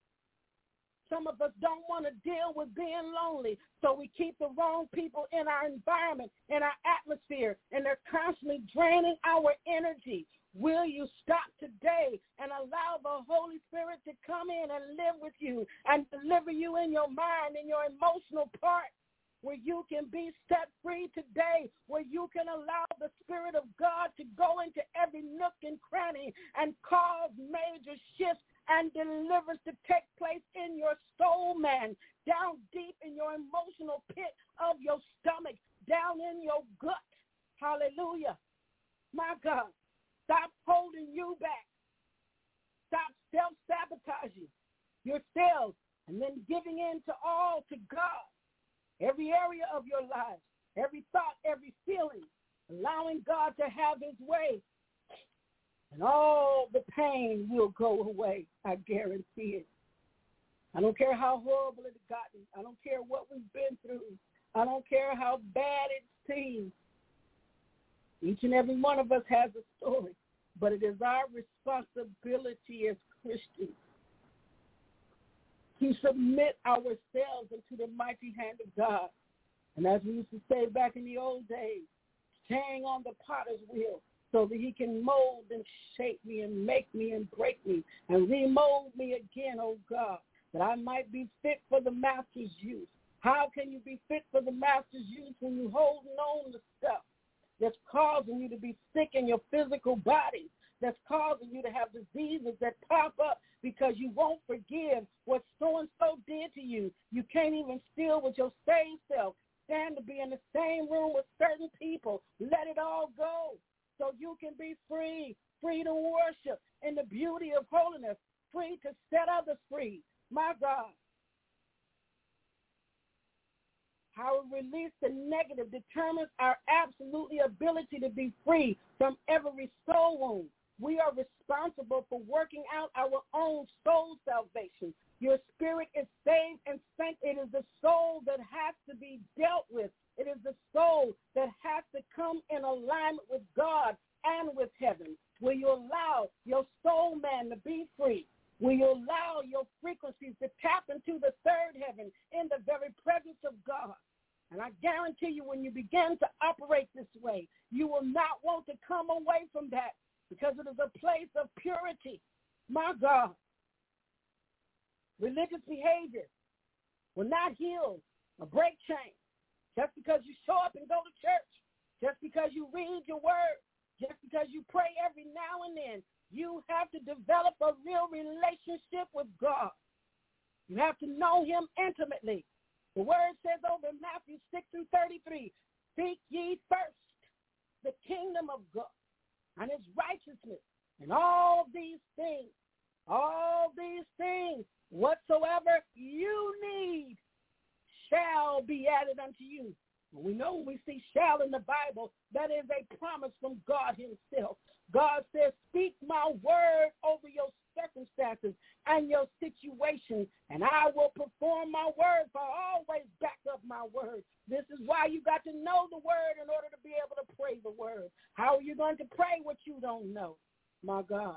Some of us don't want to deal with being lonely, so we keep the wrong people in our environment, in our atmosphere, and they're constantly draining our energy. Will you stop today and allow the Holy Spirit to come in and live with you and deliver you in your mind and your emotional part, where you can be set free today, where you can allow the Spirit of God to go into every nook and cranny and cause major shifts and deliverance to take place in your soul, man, down deep in your emotional pit of your stomach, down in your gut. Hallelujah. My God, stop holding you back. Stop self-sabotaging yourselves and then giving in to all to God. Every area of your life, every thought, every feeling, allowing God to have his way. And all the pain will go away. I guarantee it. I don't care how horrible it's gotten. I don't care what we've been through. I don't care how bad it seems. Each and every one of us has a story, but it is our responsibility as Christians to submit ourselves into the mighty hand of God. And as we used to say back in the old days, staying on the potter's wheel so that he can mold and shape me and make me and break me and remold me again, oh God, that I might be fit for the master's use. How can you be fit for the master's use when you're holding on to stuff that's causing you to be sick in your physical body, that's causing you to have diseases that pop up because you won't forgive what so-and-so did to you? You can't even still with your saved self stand to be in the same room with certain people. Let it all go so you can be free, free to worship in the beauty of holiness, free to set others free. My God. How we release the negative determines our absolutely ability to be free from every soul wound. We are responsible for working out our own soul salvation. Your spirit is saved and sent. It is the soul that has to be dealt with. It is the soul that has to come in alignment with God and with heaven. Will you allow your soul man to be free? Will you allow your frequencies to tap into the third heaven in the very presence of God? And I guarantee you, when you begin to operate this way, you will not want to come away from that, because it is a place of purity. My God. Religious behavior will not heal or break chains just because you show up and go to church, just because you read your word, just because you pray every now and then. You have to develop a real relationship with God. You have to know him intimately. The word says over in Matthew six through thirty-three, seek ye first the kingdom of God and his righteousness, and all these things, all these things, whatsoever you need shall be added unto you. And we know when we see shall in the Bible, that is a promise from God himself. God says, speak my word over your circumstances and your situation, and I will perform my word, for I always back up my word. This is why you got to know the word in order to be able to pray the word. How are you going to pray what you don't know? My God.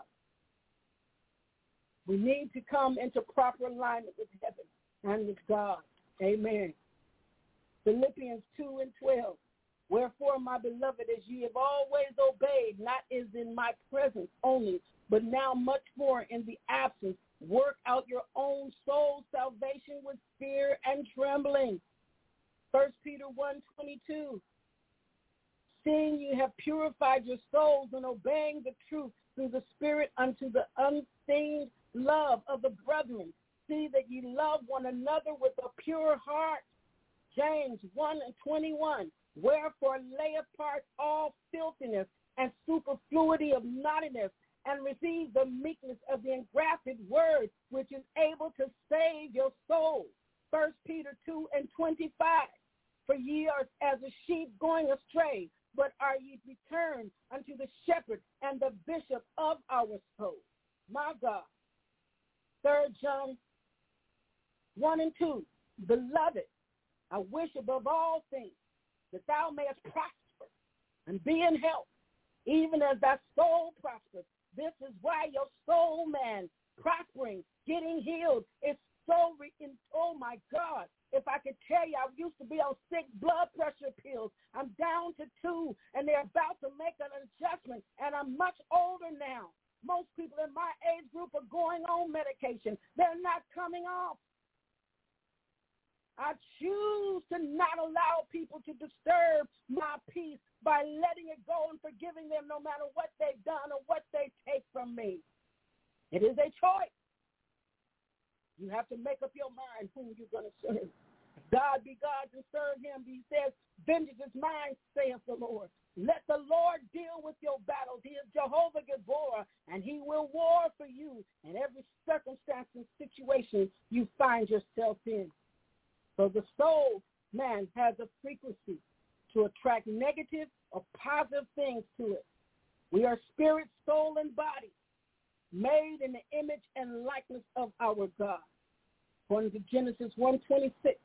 We need to come into proper alignment with heaven and with God. Amen. Philippians two and twelve. Wherefore, my beloved, as ye have always obeyed, not as in my presence only, but now much more in the absence, work out your own soul salvation with fear and trembling. First Peter one twenty-two. Seeing you have purified your souls in obeying the truth through the Spirit unto the unstained love of the brethren. See that ye love one another with a pure heart. James one and twenty-one. Wherefore lay apart all filthiness and superfluity of naughtiness, and receive the meekness of the engrafted word, which is able to save your soul. First Peter two and twenty-five. For ye are as a sheep going astray, but are ye returned unto the shepherd and the bishop of our soul. My God. Third John one and two. Beloved, I wish above all things that thou mayest prosper and be in health, even as thy soul prospers. This is why your soul man prospering, getting healed, is so, re- in, oh my God, If I could tell you, I used to be on six blood pressure pills. I'm down to two, and they're about to make an adjustment, and I'm much older now. Most people in my age group are going on medication. They're not coming off. I choose to not allow people to disturb my peace by letting it go and forgiving them no matter what they've done or what they take from me. It is a choice. You have to make up your mind whom you're going to serve. God be God and serve him. He says, vengeance is mine, saith the Lord. Let the Lord deal with your battles. He is Jehovah Gabor, and he will war for you in every circumstance and situation you find yourself in. So the soul, man, has a frequency to attract negative or positive things to it. We are spirit, soul, and body, made in the image and likeness of our God. According to Genesis one twenty-six,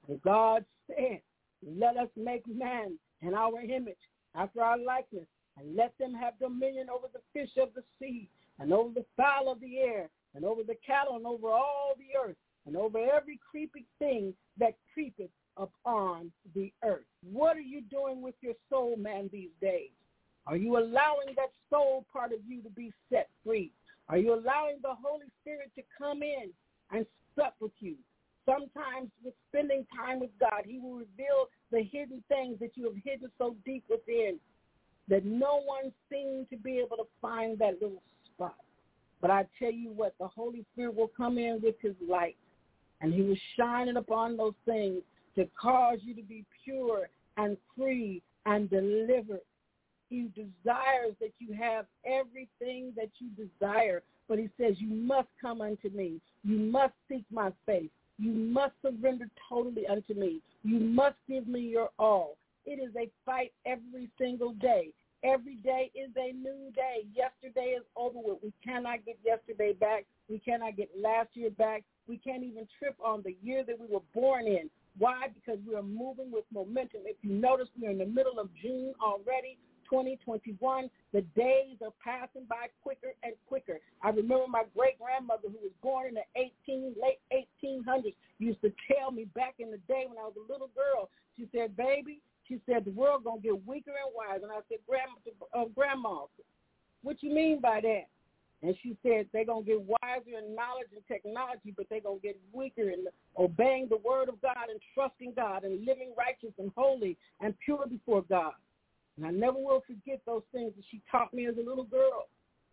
God said, let us make man in our image, after our likeness, and let them have dominion over the fish of the sea, and over the fowl of the air, and over the cattle, and over all the earth, and over every creeping thing that creepeth upon the earth. What are you doing with your soul, man, these days? Are you allowing that soul part of you to be set free? Are you allowing the Holy Spirit to come in and sup with you? Sometimes with spending time with God, he will reveal the hidden things that you have hidden so deep within that no one seemed to be able to find that little spot. But I tell you what, the Holy Spirit will come in with his light, and he will shine it upon those things to cause you to be pure and free and delivered. He desires that you have everything that you desire, but he says you must come unto me. You must seek my face. You must surrender totally unto me. You must give me your all. It is a fight every single day. Every day is a new day. Yesterday is over with. We cannot get yesterday back. We cannot get last year back. We can't even trip on the year that we were born in. Why? Because we are moving with momentum. If you notice, we're in the middle of June already. twenty twenty-one, the days are passing by quicker and quicker. I remember my great-grandmother, who was born in the eighteen, late eighteen hundreds, used to tell me back in the day when I was a little girl, she said, baby, she said, the world going to get weaker and wiser. And I said, Grandma, uh, Grandma, what you mean by that? And she said they're going to get wiser in knowledge and technology, but they're going to get weaker in obeying the word of God and trusting God and living righteous and holy and pure before God. And I never will forget those things that she taught me as a little girl.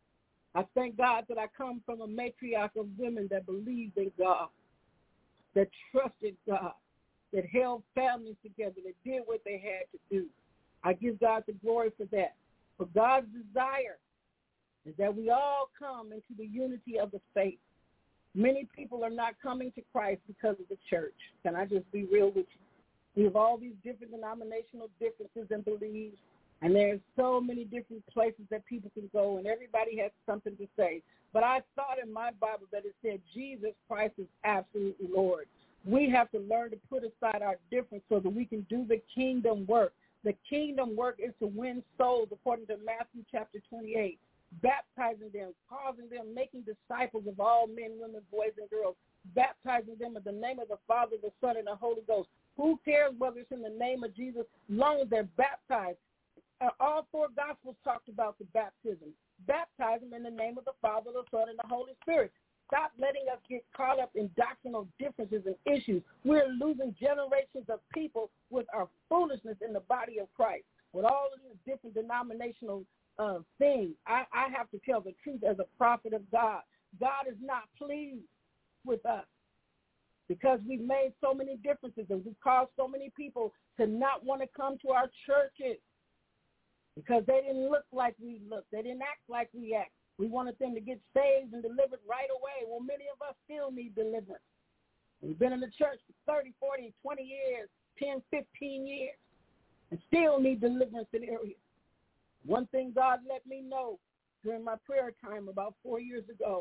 I thank God that I come from a matriarch of women that believed in God, that trusted God, that held families together, that did what they had to do. I give God the glory for that. But God's desire is that we all come into the unity of the faith. Many people are not coming to Christ because of the church. Can I just be real with you? We have all these different denominational differences and beliefs, and there's so many different places that people can go, and everybody has something to say. But I thought in my Bible that it said Jesus Christ is absolutely Lord. We have to learn to put aside our difference so that we can do the kingdom work. The kingdom work is to win souls, according to Matthew chapter twenty-eight, baptizing them, causing them, making disciples of all men, women, boys, and girls, baptizing them in the name of the Father, the Son, and the Holy Ghost. Who cares whether it's in the name of Jesus, as long as they're baptized? Uh, all four Gospels talked about the baptism. Baptize them in the name of the Father, the Son, and the Holy Spirit. Stop letting us get caught up in doctrinal differences and issues. We're losing generations of people with our foolishness in the body of Christ. With all of these different denominational uh, things, I, I have to tell the truth as a prophet of God. God is not pleased with us because we've made so many differences and we've caused so many people to not want to come to our churches because they didn't look like we look. They didn't act like we act. We wanted them to get saved and delivered right away. Well, many of us still need deliverance. We've been in the church for thirty, forty, twenty years, ten, fifteen years, and still need deliverance in areas. One thing God let me know during my prayer time about four years ago,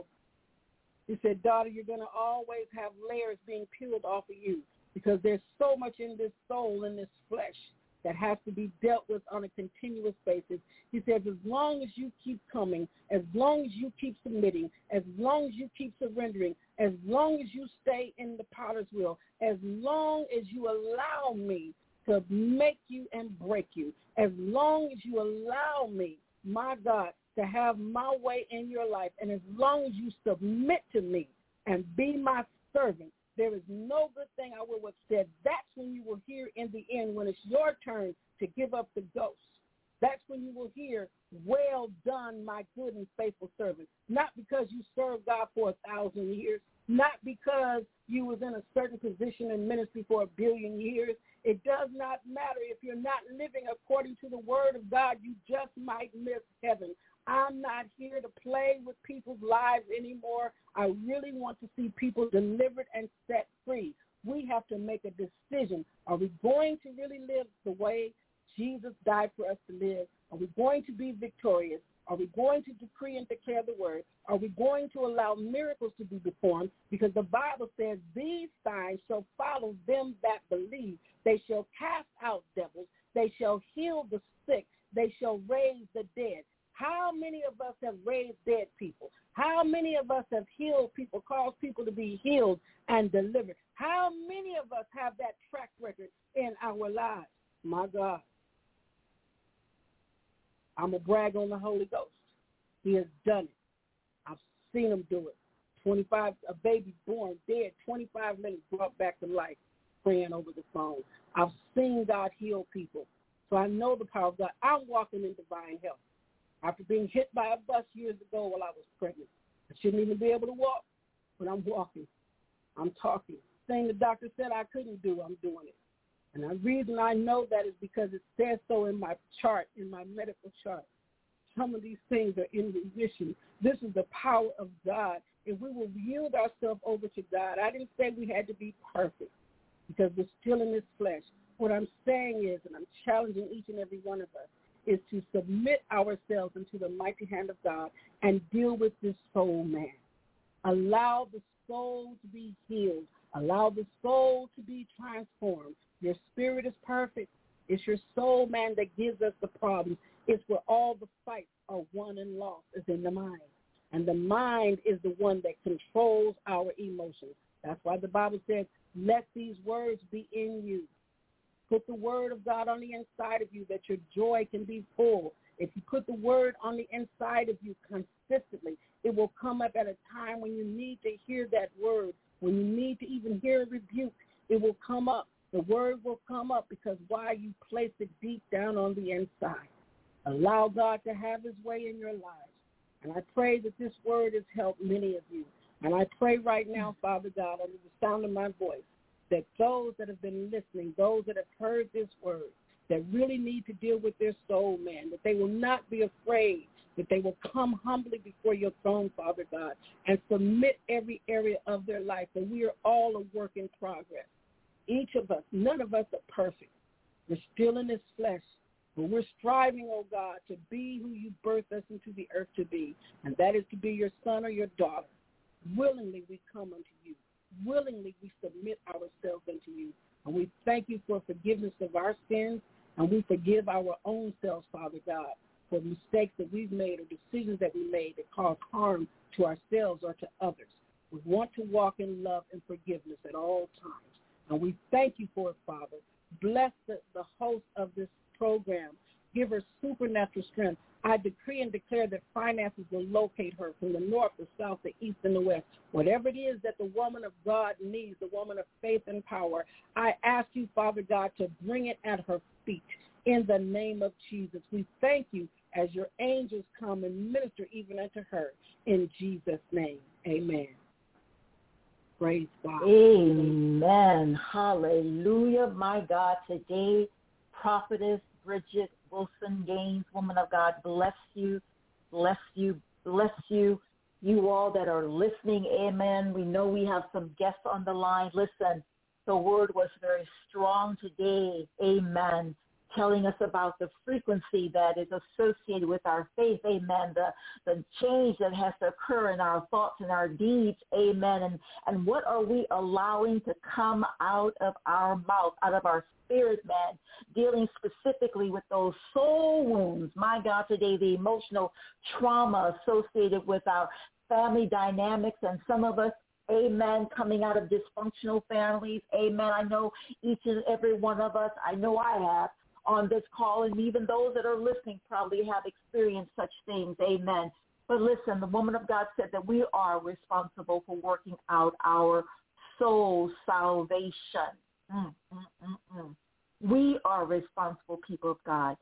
he said, daughter, you're going to always have layers being peeled off of you because there's so much in this soul, in this flesh, that has to be dealt with on a continuous basis. He says, as long as you keep coming, as long as you keep submitting, as long as you keep surrendering, as long as you stay in the potter's wheel, as long as you allow me to make you and break you, as long as you allow me, my God, to have my way in your life, and as long as you submit to me and be my servant, there is no good thing I will withstand. That's when you will hear in the end, when it's your turn to give up the ghost. That's when you will hear, well done, my good and faithful servant. Not because you served God for a thousand years, not because you was in a certain position in ministry for a billion years. It does not matter. If you're not living according to the word of God, you just might miss heaven. I'm not here to play with people's lives anymore. I really want to see people delivered and set free. We have to make a decision. Are we going to really live the way Jesus died for us to live? Are we going to be victorious? Are we going to decree and declare the word? Are we going to allow miracles to be performed? Because the Bible says these signs shall follow them that believe. They shall cast out devils. They shall heal the sick. They shall raise the dead. How many of us have raised dead people? How many of us have healed people, caused people to be healed and delivered? How many of us have that track record in our lives? My God. I'm going to brag on the Holy Ghost. He has done it. I've seen him do it. twenty-five, a baby born dead, twenty-five minutes brought back to life, praying over the phone. I've seen God heal people. So I know the power of God. I'm walking in divine health. After being hit by a bus years ago while I was pregnant, I shouldn't even be able to walk, but I'm walking. I'm talking. Thing the doctor said I couldn't do, I'm doing it. And the reason I know that is because it says so in my chart, in my medical chart. Some of these things are in remission. This is the power of God. If we will yield ourselves over to God, I didn't say we had to be perfect because we're still in this flesh. What I'm saying is, and I'm challenging each and every one of us, is to submit ourselves into the mighty hand of God and deal with this soul man. Allow the soul to be healed. Allow the soul to be transformed. Your spirit is perfect. It's your soul man that gives us the problems. It's where all the fights are won and lost, is in the mind. And the mind is the one that controls our emotions. That's why the Bible says, let these words be in you. Put the word of God on the inside of you that your joy can be full. If you put the word on the inside of you consistently, it will come up at a time when you need to hear that word. When you need to even hear a rebuke, it will come up. The word will come up because why? You place it deep down on the inside. Allow God to have his way in your lives. And I pray that this word has helped many of you. And I pray right now, Father God, under the sound of my voice, that those that have been listening, those that have heard this word, that really need to deal with their soul, man, that they will not be afraid, that they will come humbly before your throne, Father God, and submit every area of their life, that we are all a work in progress. Each of us, none of us are perfect. We're still in this flesh, but we're striving, oh God, to be who you birthed us into the earth to be, and that is to be your son or your daughter. Willingly we come unto you. Willingly we submit ourselves unto you. And we thank you for forgiveness of our sins, and we forgive our own selves, Father God, for mistakes that we've made or decisions that we made that cause harm to ourselves or to others. We want to walk in love and forgiveness at all times. And we thank you for it, Father. Bless the, the host of this program. Give her supernatural strength. I decree and declare that finances will locate her from the north, the south, the east, and the west. Whatever it is that the woman of God needs, the woman of faith and power, I ask you, Father God, to bring it at her feet in the name of Jesus. We thank you as your angels come and minister even unto her in Jesus' name. Amen. Praise God. Amen. Hallelujah. My God, today, Prophetess Bridget Wilson Gaines, woman of God, bless you, bless you, bless you. You all that are listening, amen. We know we have some guests on the line. Listen, the word was very strong today, amen. telling us about the frequency that is associated with our faith, amen, the, the change that has to occur in our thoughts and our deeds, amen, and, and what are we allowing to come out of our mouth, out of our spirit, man, dealing specifically with those soul wounds, my God, today, the emotional trauma associated with our family dynamics, and some of us, amen, coming out of dysfunctional families, amen. I know each and every one of us, I know I have on this call, and even those that are listening probably have experienced such things, amen. But listen, the woman of God said that we are responsible for working out our soul salvation. Mm, mm, mm, mm. We are responsible, people of God.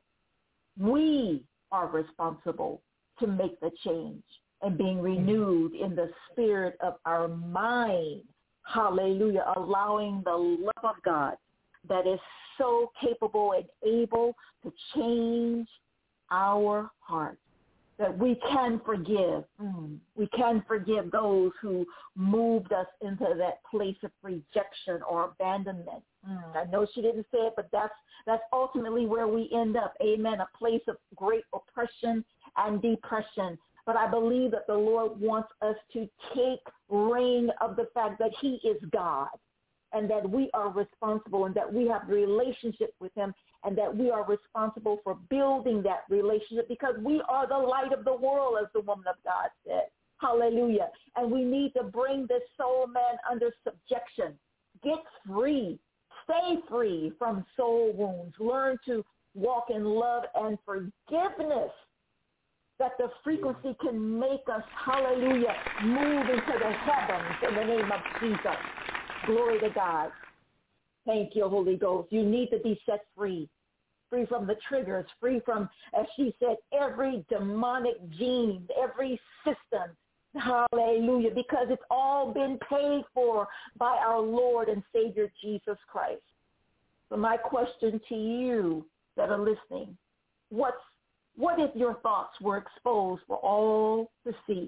We are responsible to make the change and being renewed in the spirit of our mind. Hallelujah. Allowing the love of God that is so capable and able to change our hearts, that we can forgive. Mm. We can forgive those who moved us into that place of rejection or abandonment. Mm. I know she didn't say it, but that's that's ultimately where we end up. Amen. A place of great oppression and depression. But I believe that the Lord wants us to take reign of the fact that he is God, and that we are responsible, and that we have a relationship with him, and that we are responsible for building that relationship, because we are the light of the world, as the woman of God said. Hallelujah. And we need to bring this soul man under subjection. Get free. Stay free from soul wounds. Learn to walk in love and forgiveness, that the frequency can make us, hallelujah, move into the heavens in the name of Jesus. Glory to God. Thank you, Holy Ghost. You need to be set free, free from the triggers, free from, as she said, every demonic gene, every system. Hallelujah, because it's all been paid for by our Lord and Savior Jesus Christ. So my question to you that are listening, what's What if your thoughts were exposed for all to see?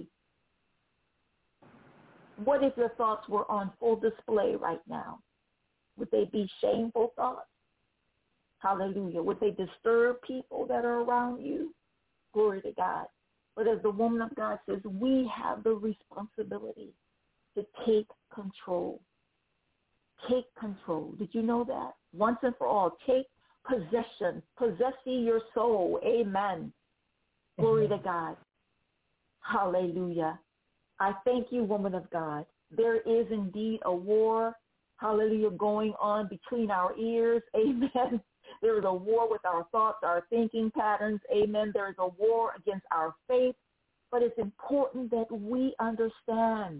What if your thoughts were on full display right now? Would they be shameful thoughts? Hallelujah. Would they disturb people that are around you? Glory to God. But as the woman of God says, we have the responsibility to take control. Take control. Did you know that? Once and for all, take possession, possess ye your soul. Amen. Glory mm-hmm. to God. Hallelujah. I thank you, woman of God. There is indeed a war, hallelujah, going on between our ears. Amen. There is a war with our thoughts, our thinking patterns. Amen. There is a war against our faith. But it's important that we understand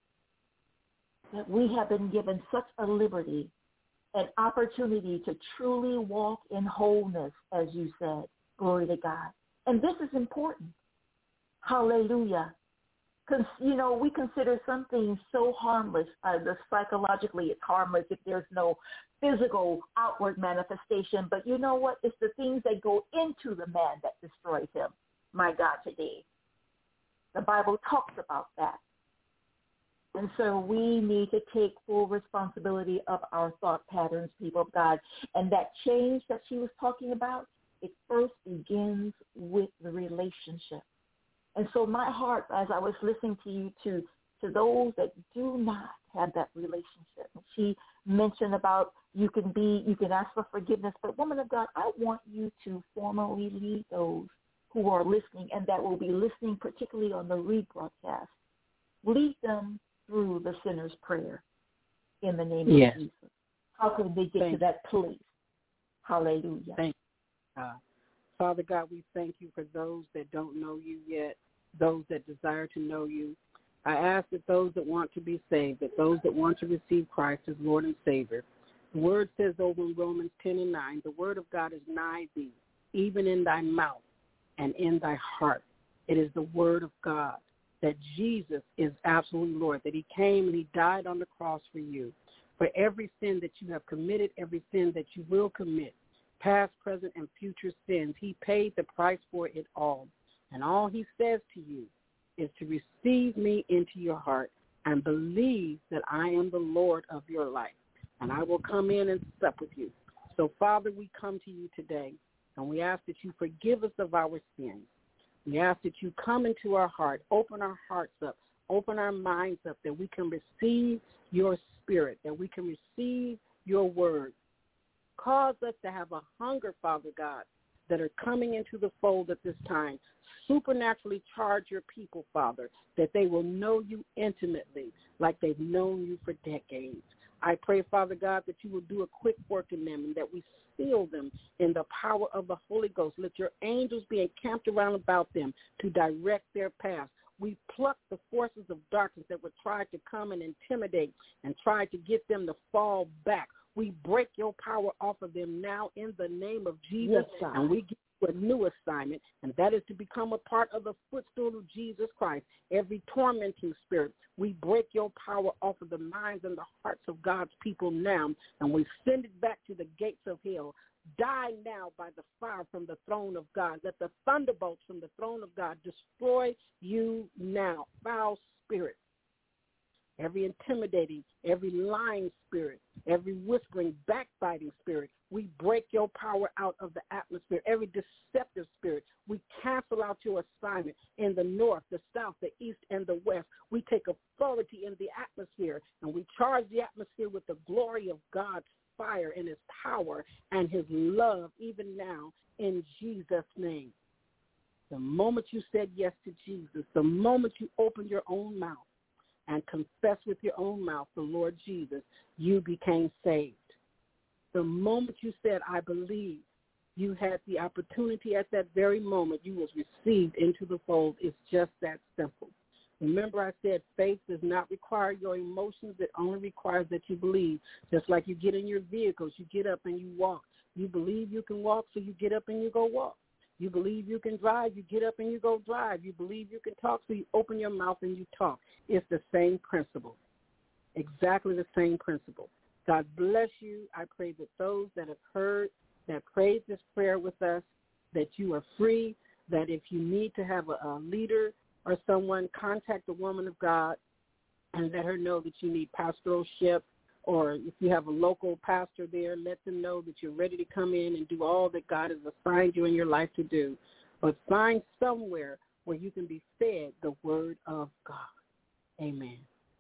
that we have been given such a liberty, an opportunity to truly walk in wholeness, as you said. Glory to God. And this is important. Hallelujah. Because, you know, we consider some things so harmless. Uh, the psychologically, it's harmless if there's no physical outward manifestation. But you know what? It's the things that go into the man that destroys him. My God, today. The Bible talks about that. And so we need to take full responsibility of our thought patterns, people of God. And that change that she was talking about, it first begins with the relationship. And so my heart, as I was listening to you, to, to those that do not have that relationship. She mentioned about you can be, you can ask for forgiveness. But woman of God, I want you to formally lead those who are listening and that will be listening, particularly on the rebroadcast. Lead them through the sinner's prayer in the name yes. of Jesus. How can they get thank to that place? Hallelujah. Thank you, God. Father God, we thank you for those that don't know you yet, those that desire to know you. I ask that those that want to be saved, that those that want to receive Christ as Lord and Savior. The word says over in Romans ten and nine, the word of God is nigh thee, even in thy mouth and in thy heart. It is the word of God that Jesus is absolutely Lord, that he came and he died on the cross for you, for every sin that you have committed, every sin that you will commit, past, present, and future sins. He paid the price for it all. And all he says to you is to receive me into your heart and believe that I am the Lord of your life. And I will come in and sup with you. So, Father, we come to you today, and we ask that you forgive us of our sins. We ask that you come into our heart, open our hearts up, open our minds up, that we can receive your spirit, that we can receive your word. Cause us to have a hunger, Father God, that are coming into the fold at this time. Supernaturally charge your people, Father, that they will know you intimately like they've known you for decades. I pray, Father God, that you will do a quick work in them and that we seal them in the power of the Holy Ghost. Let your angels be encamped around about them to direct their path. We pluck the forces of darkness that would try to come and intimidate and try to get them to fall back. We break your power off of them now in the name of Jesus, yes, and we give you a new assignment, and that is to become a part of the footstool of Jesus Christ. Every tormenting spirit, we break your power off of the minds and the hearts of God's people now, and we send it back to the gates of hell. Die now by the fire from the throne of God. Let the thunderbolts from the throne of God destroy you now, foul spirit. Every intimidating, every lying spirit, every whispering, backbiting spirit, we break your power out of the atmosphere. Every deceptive spirit, we cancel out your assignment in the north, the south, the east, and the west. We take authority in the atmosphere, and we charge the atmosphere with the glory of God's fire and his power and his love, even now, in Jesus' name. The moment you said yes to Jesus, the moment you opened your own mouth and confessed with your own mouth the Lord Jesus, you became saved. The moment you said, I believe, you had the opportunity at that very moment you was received into the fold. It's just that simple. Remember I said faith does not require your emotions. It only requires that you believe. Just like you get in your vehicles, you get up and you walk. You believe you can walk, so you get up and you go walk. You believe you can drive, you get up and you go drive. You believe you can talk, so you open your mouth and you talk. It's the same principle, exactly the same principle. God bless you. I pray that those that have heard, that prayed this prayer with us, that you are free, that if you need to have a, a leader or someone, contact a woman of God and let her know that you need pastoralship, or if you have a local pastor there, let them know that you're ready to come in and do all that God has assigned you in your life to do. But find somewhere where you can be fed the word of God. Amen.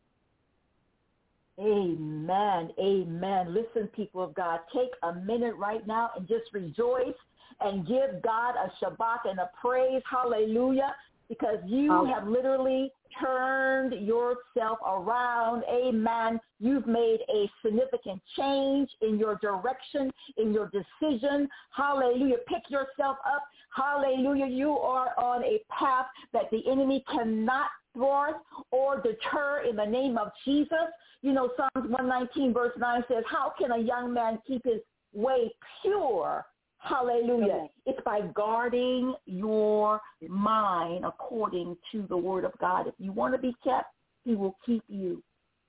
Amen. Amen. Listen, people of God, take a minute right now and just rejoice and give God a Shabbat and a praise. Hallelujah. Because you have literally turned yourself around. Amen. You've made a significant change in your direction, in your decision. Hallelujah. Pick yourself up. Hallelujah. You are on a path that the enemy cannot thwart or deter in the name of Jesus. You know, Psalms one nineteen verse nine says, how can a young man keep his way pure? Hallelujah. Okay. It's by guarding your mind according to the word of God. If you want to be kept, he will keep you.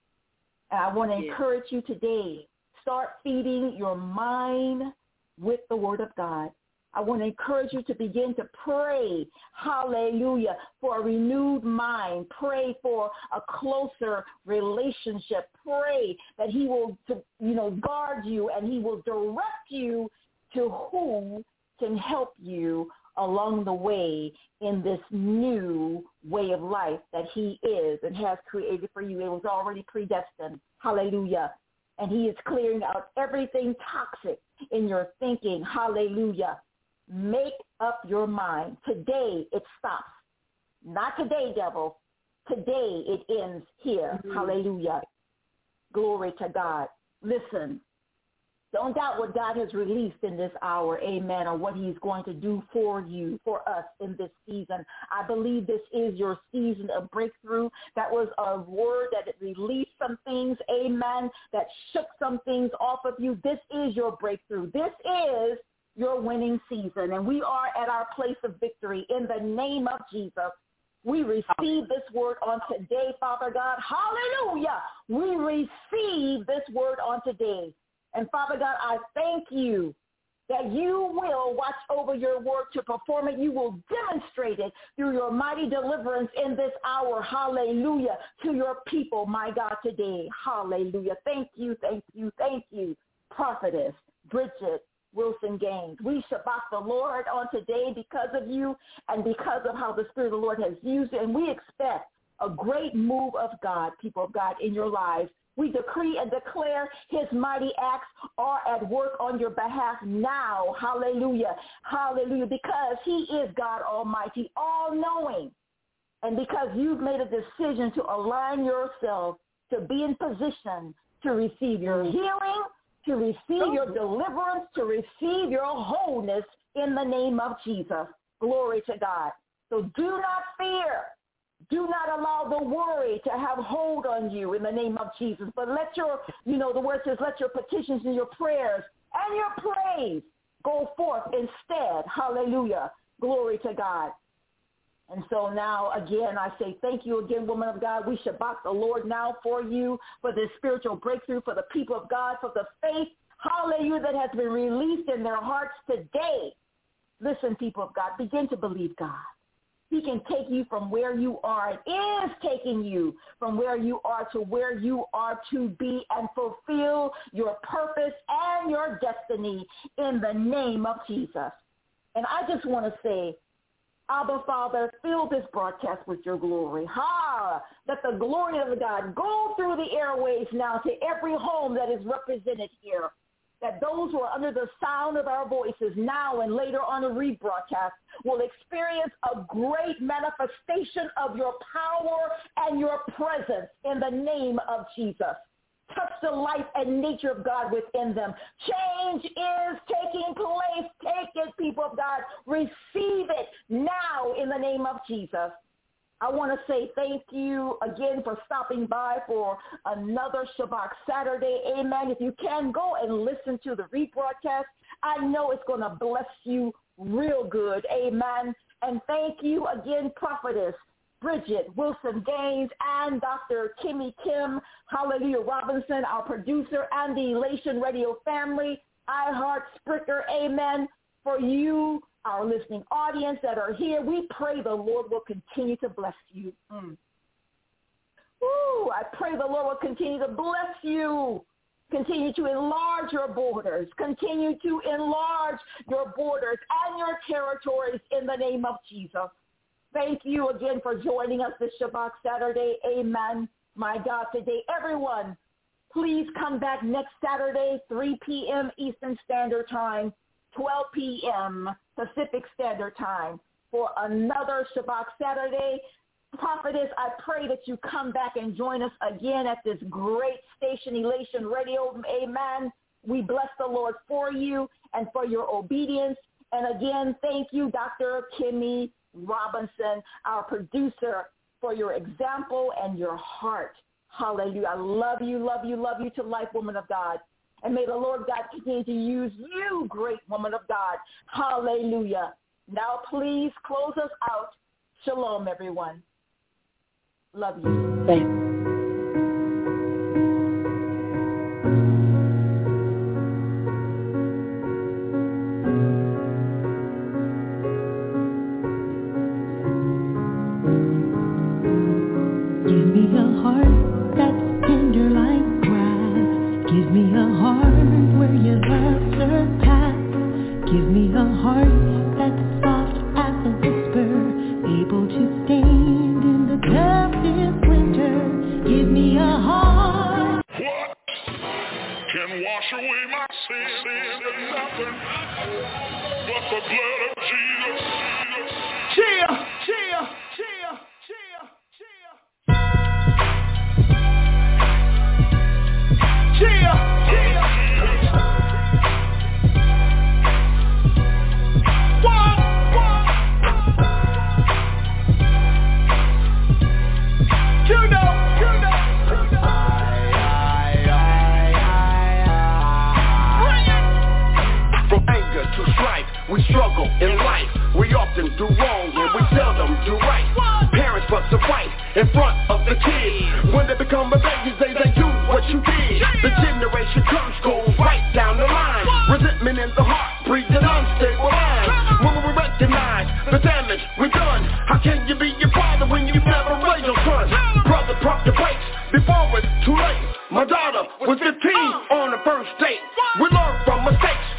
And I want to yeah. encourage you today, start feeding your mind with the word of God. I want to encourage you to begin to pray, hallelujah, for a renewed mind. Pray for a closer relationship. Pray that he will, you know, guard you and he will direct you to who can help you along the way in this new way of life that he is and has created for you. It was already predestined. Hallelujah. And he is clearing out everything toxic in your thinking. Hallelujah. Make up your mind. Today it stops. Not today, devil. Today it ends here. Mm-hmm. Hallelujah. Glory to God. Listen. Don't doubt what God has released in this hour, amen, or what he's going to do for you, for us in this season. I believe this is your season of breakthrough. That was a word that it released some things, amen, that shook some things off of you. This is your breakthrough. This is your winning season, and we are at our place of victory in the name of Jesus. We receive this word on today, Father God. Hallelujah. We receive this word on today. And, Father God, I thank you that you will watch over your word to perform it. You will demonstrate it through your mighty deliverance in this hour. Hallelujah. To your people, my God, today. Hallelujah. Thank you, thank you, thank you, Prophetess Bridget Wilson Gaines. We shabbat the Lord on today because of you and because of how the Spirit of the Lord has used it. And we expect a great move of God, people of God, in your lives. We decree and declare his mighty acts are at work on your behalf now. Hallelujah. Hallelujah. Because he is God Almighty, all-knowing. And because you've made a decision to align yourself to be in position to receive your healing, to receive your deliverance, to receive your wholeness in the name of Jesus. Glory to God. So do not fear. Do not allow the worry to have hold on you in the name of Jesus. But let your, you know, the word says, let your petitions and your prayers and your praise go forth instead. Hallelujah. Glory to God. And so now, again, I say thank you again, woman of God. We shabbat the Lord now for you, for this spiritual breakthrough, for the people of God, for the faith, hallelujah, that has been released in their hearts today. Listen, people of God, begin to believe God. He can take you from where you are. It is taking you from where you are to where you are to be and fulfill your purpose and your destiny in the name of Jesus. And I just want to say, Abba, Father, fill this broadcast with your glory. Ha! Let the glory of God go through the airways now to every home that is represented here. That those who are under the sound of our voices now and later on a rebroadcast will experience a great manifestation of your power and your presence in the name of Jesus. Touch the life and nature of God within them. Change is taking place. Take it, people of God. Receive it now in the name of Jesus. I want to say thank you again for stopping by for another Shabbat Saturday. Amen. If you can, go and listen to the rebroadcast. I know it's going to bless you real good. Amen. And thank you again, Prophetess Bridget Wilson Gaines and Doctor Kimmy Kim, hallelujah, Robinson, our producer, and the Elation Radio family, iHeart, Spricker, amen, for you, our listening audience that are here. We pray the Lord will continue to bless you. Mm. Ooh, I pray the Lord will continue to bless you. Continue to enlarge your borders. Continue to enlarge your borders and your territories in the name of Jesus. Thank you again for joining us this Shabbat Saturday. Amen. My God, today, everyone, please come back next Saturday, three p.m. Eastern Standard Time, twelve p.m. Pacific Standard Time for another Shabbat Saturday. Prophetess, I pray that you come back and join us again at this great station, Elation Radio. Amen. We bless the Lord for you and for your obedience. And again, thank you, Doctor Kimmy Robinson, our producer, for your example and your heart. Hallelujah. I love you, love you, love you to life, woman of God. And may the Lord God continue to use you, great woman of God. Hallelujah. Now, please close us out. Shalom, everyone. Love you. Thank you. My daughter was fifteen on the first date. We learned from mistakes.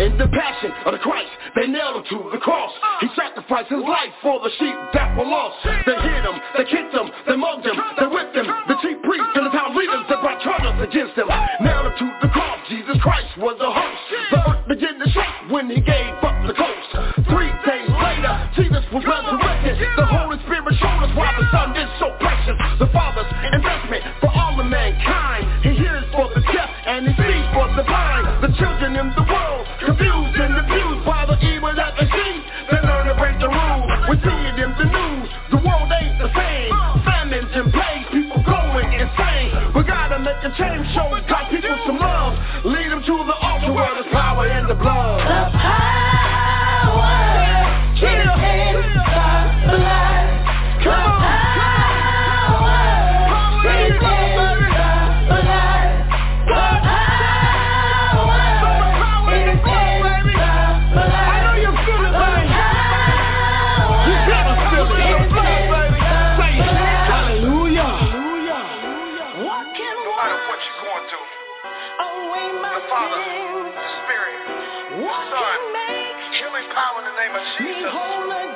In the passion of the Christ, they nailed him to the cross. He sacrificed his life for the sheep that were lost. They hit him, they kicked him, they mugged him, they whipped him. The chief priests and the town leaders that brought charges against him. Nailed him to the cross, Jesus Christ was a host. The earth began to shake when he gave up the ghost. Three days later, Jesus was resurrected. The Holy Spirit showed us why the Son is so precious. The Father's investment for all of mankind. He hears for the deaf and he sees for the blind. The children in the world, confused and abused by the evil that they see. They learn to break the rules. We see it in the news. The world ain't the same. Famines and plagues, people going insane. We gotta make a change, show God people some love. Lead them to the altar where there's power in the blood. The power is in the blood. The power is in the blood. The power is in the blood. I know you feel it, baby. You gotta feel it. You feel it, baby. Say it. Hallelujah. What can No matter what you're going through, away my the Father, sins? the Spirit, the What Son, can make healing power in the name of me Jesus. whole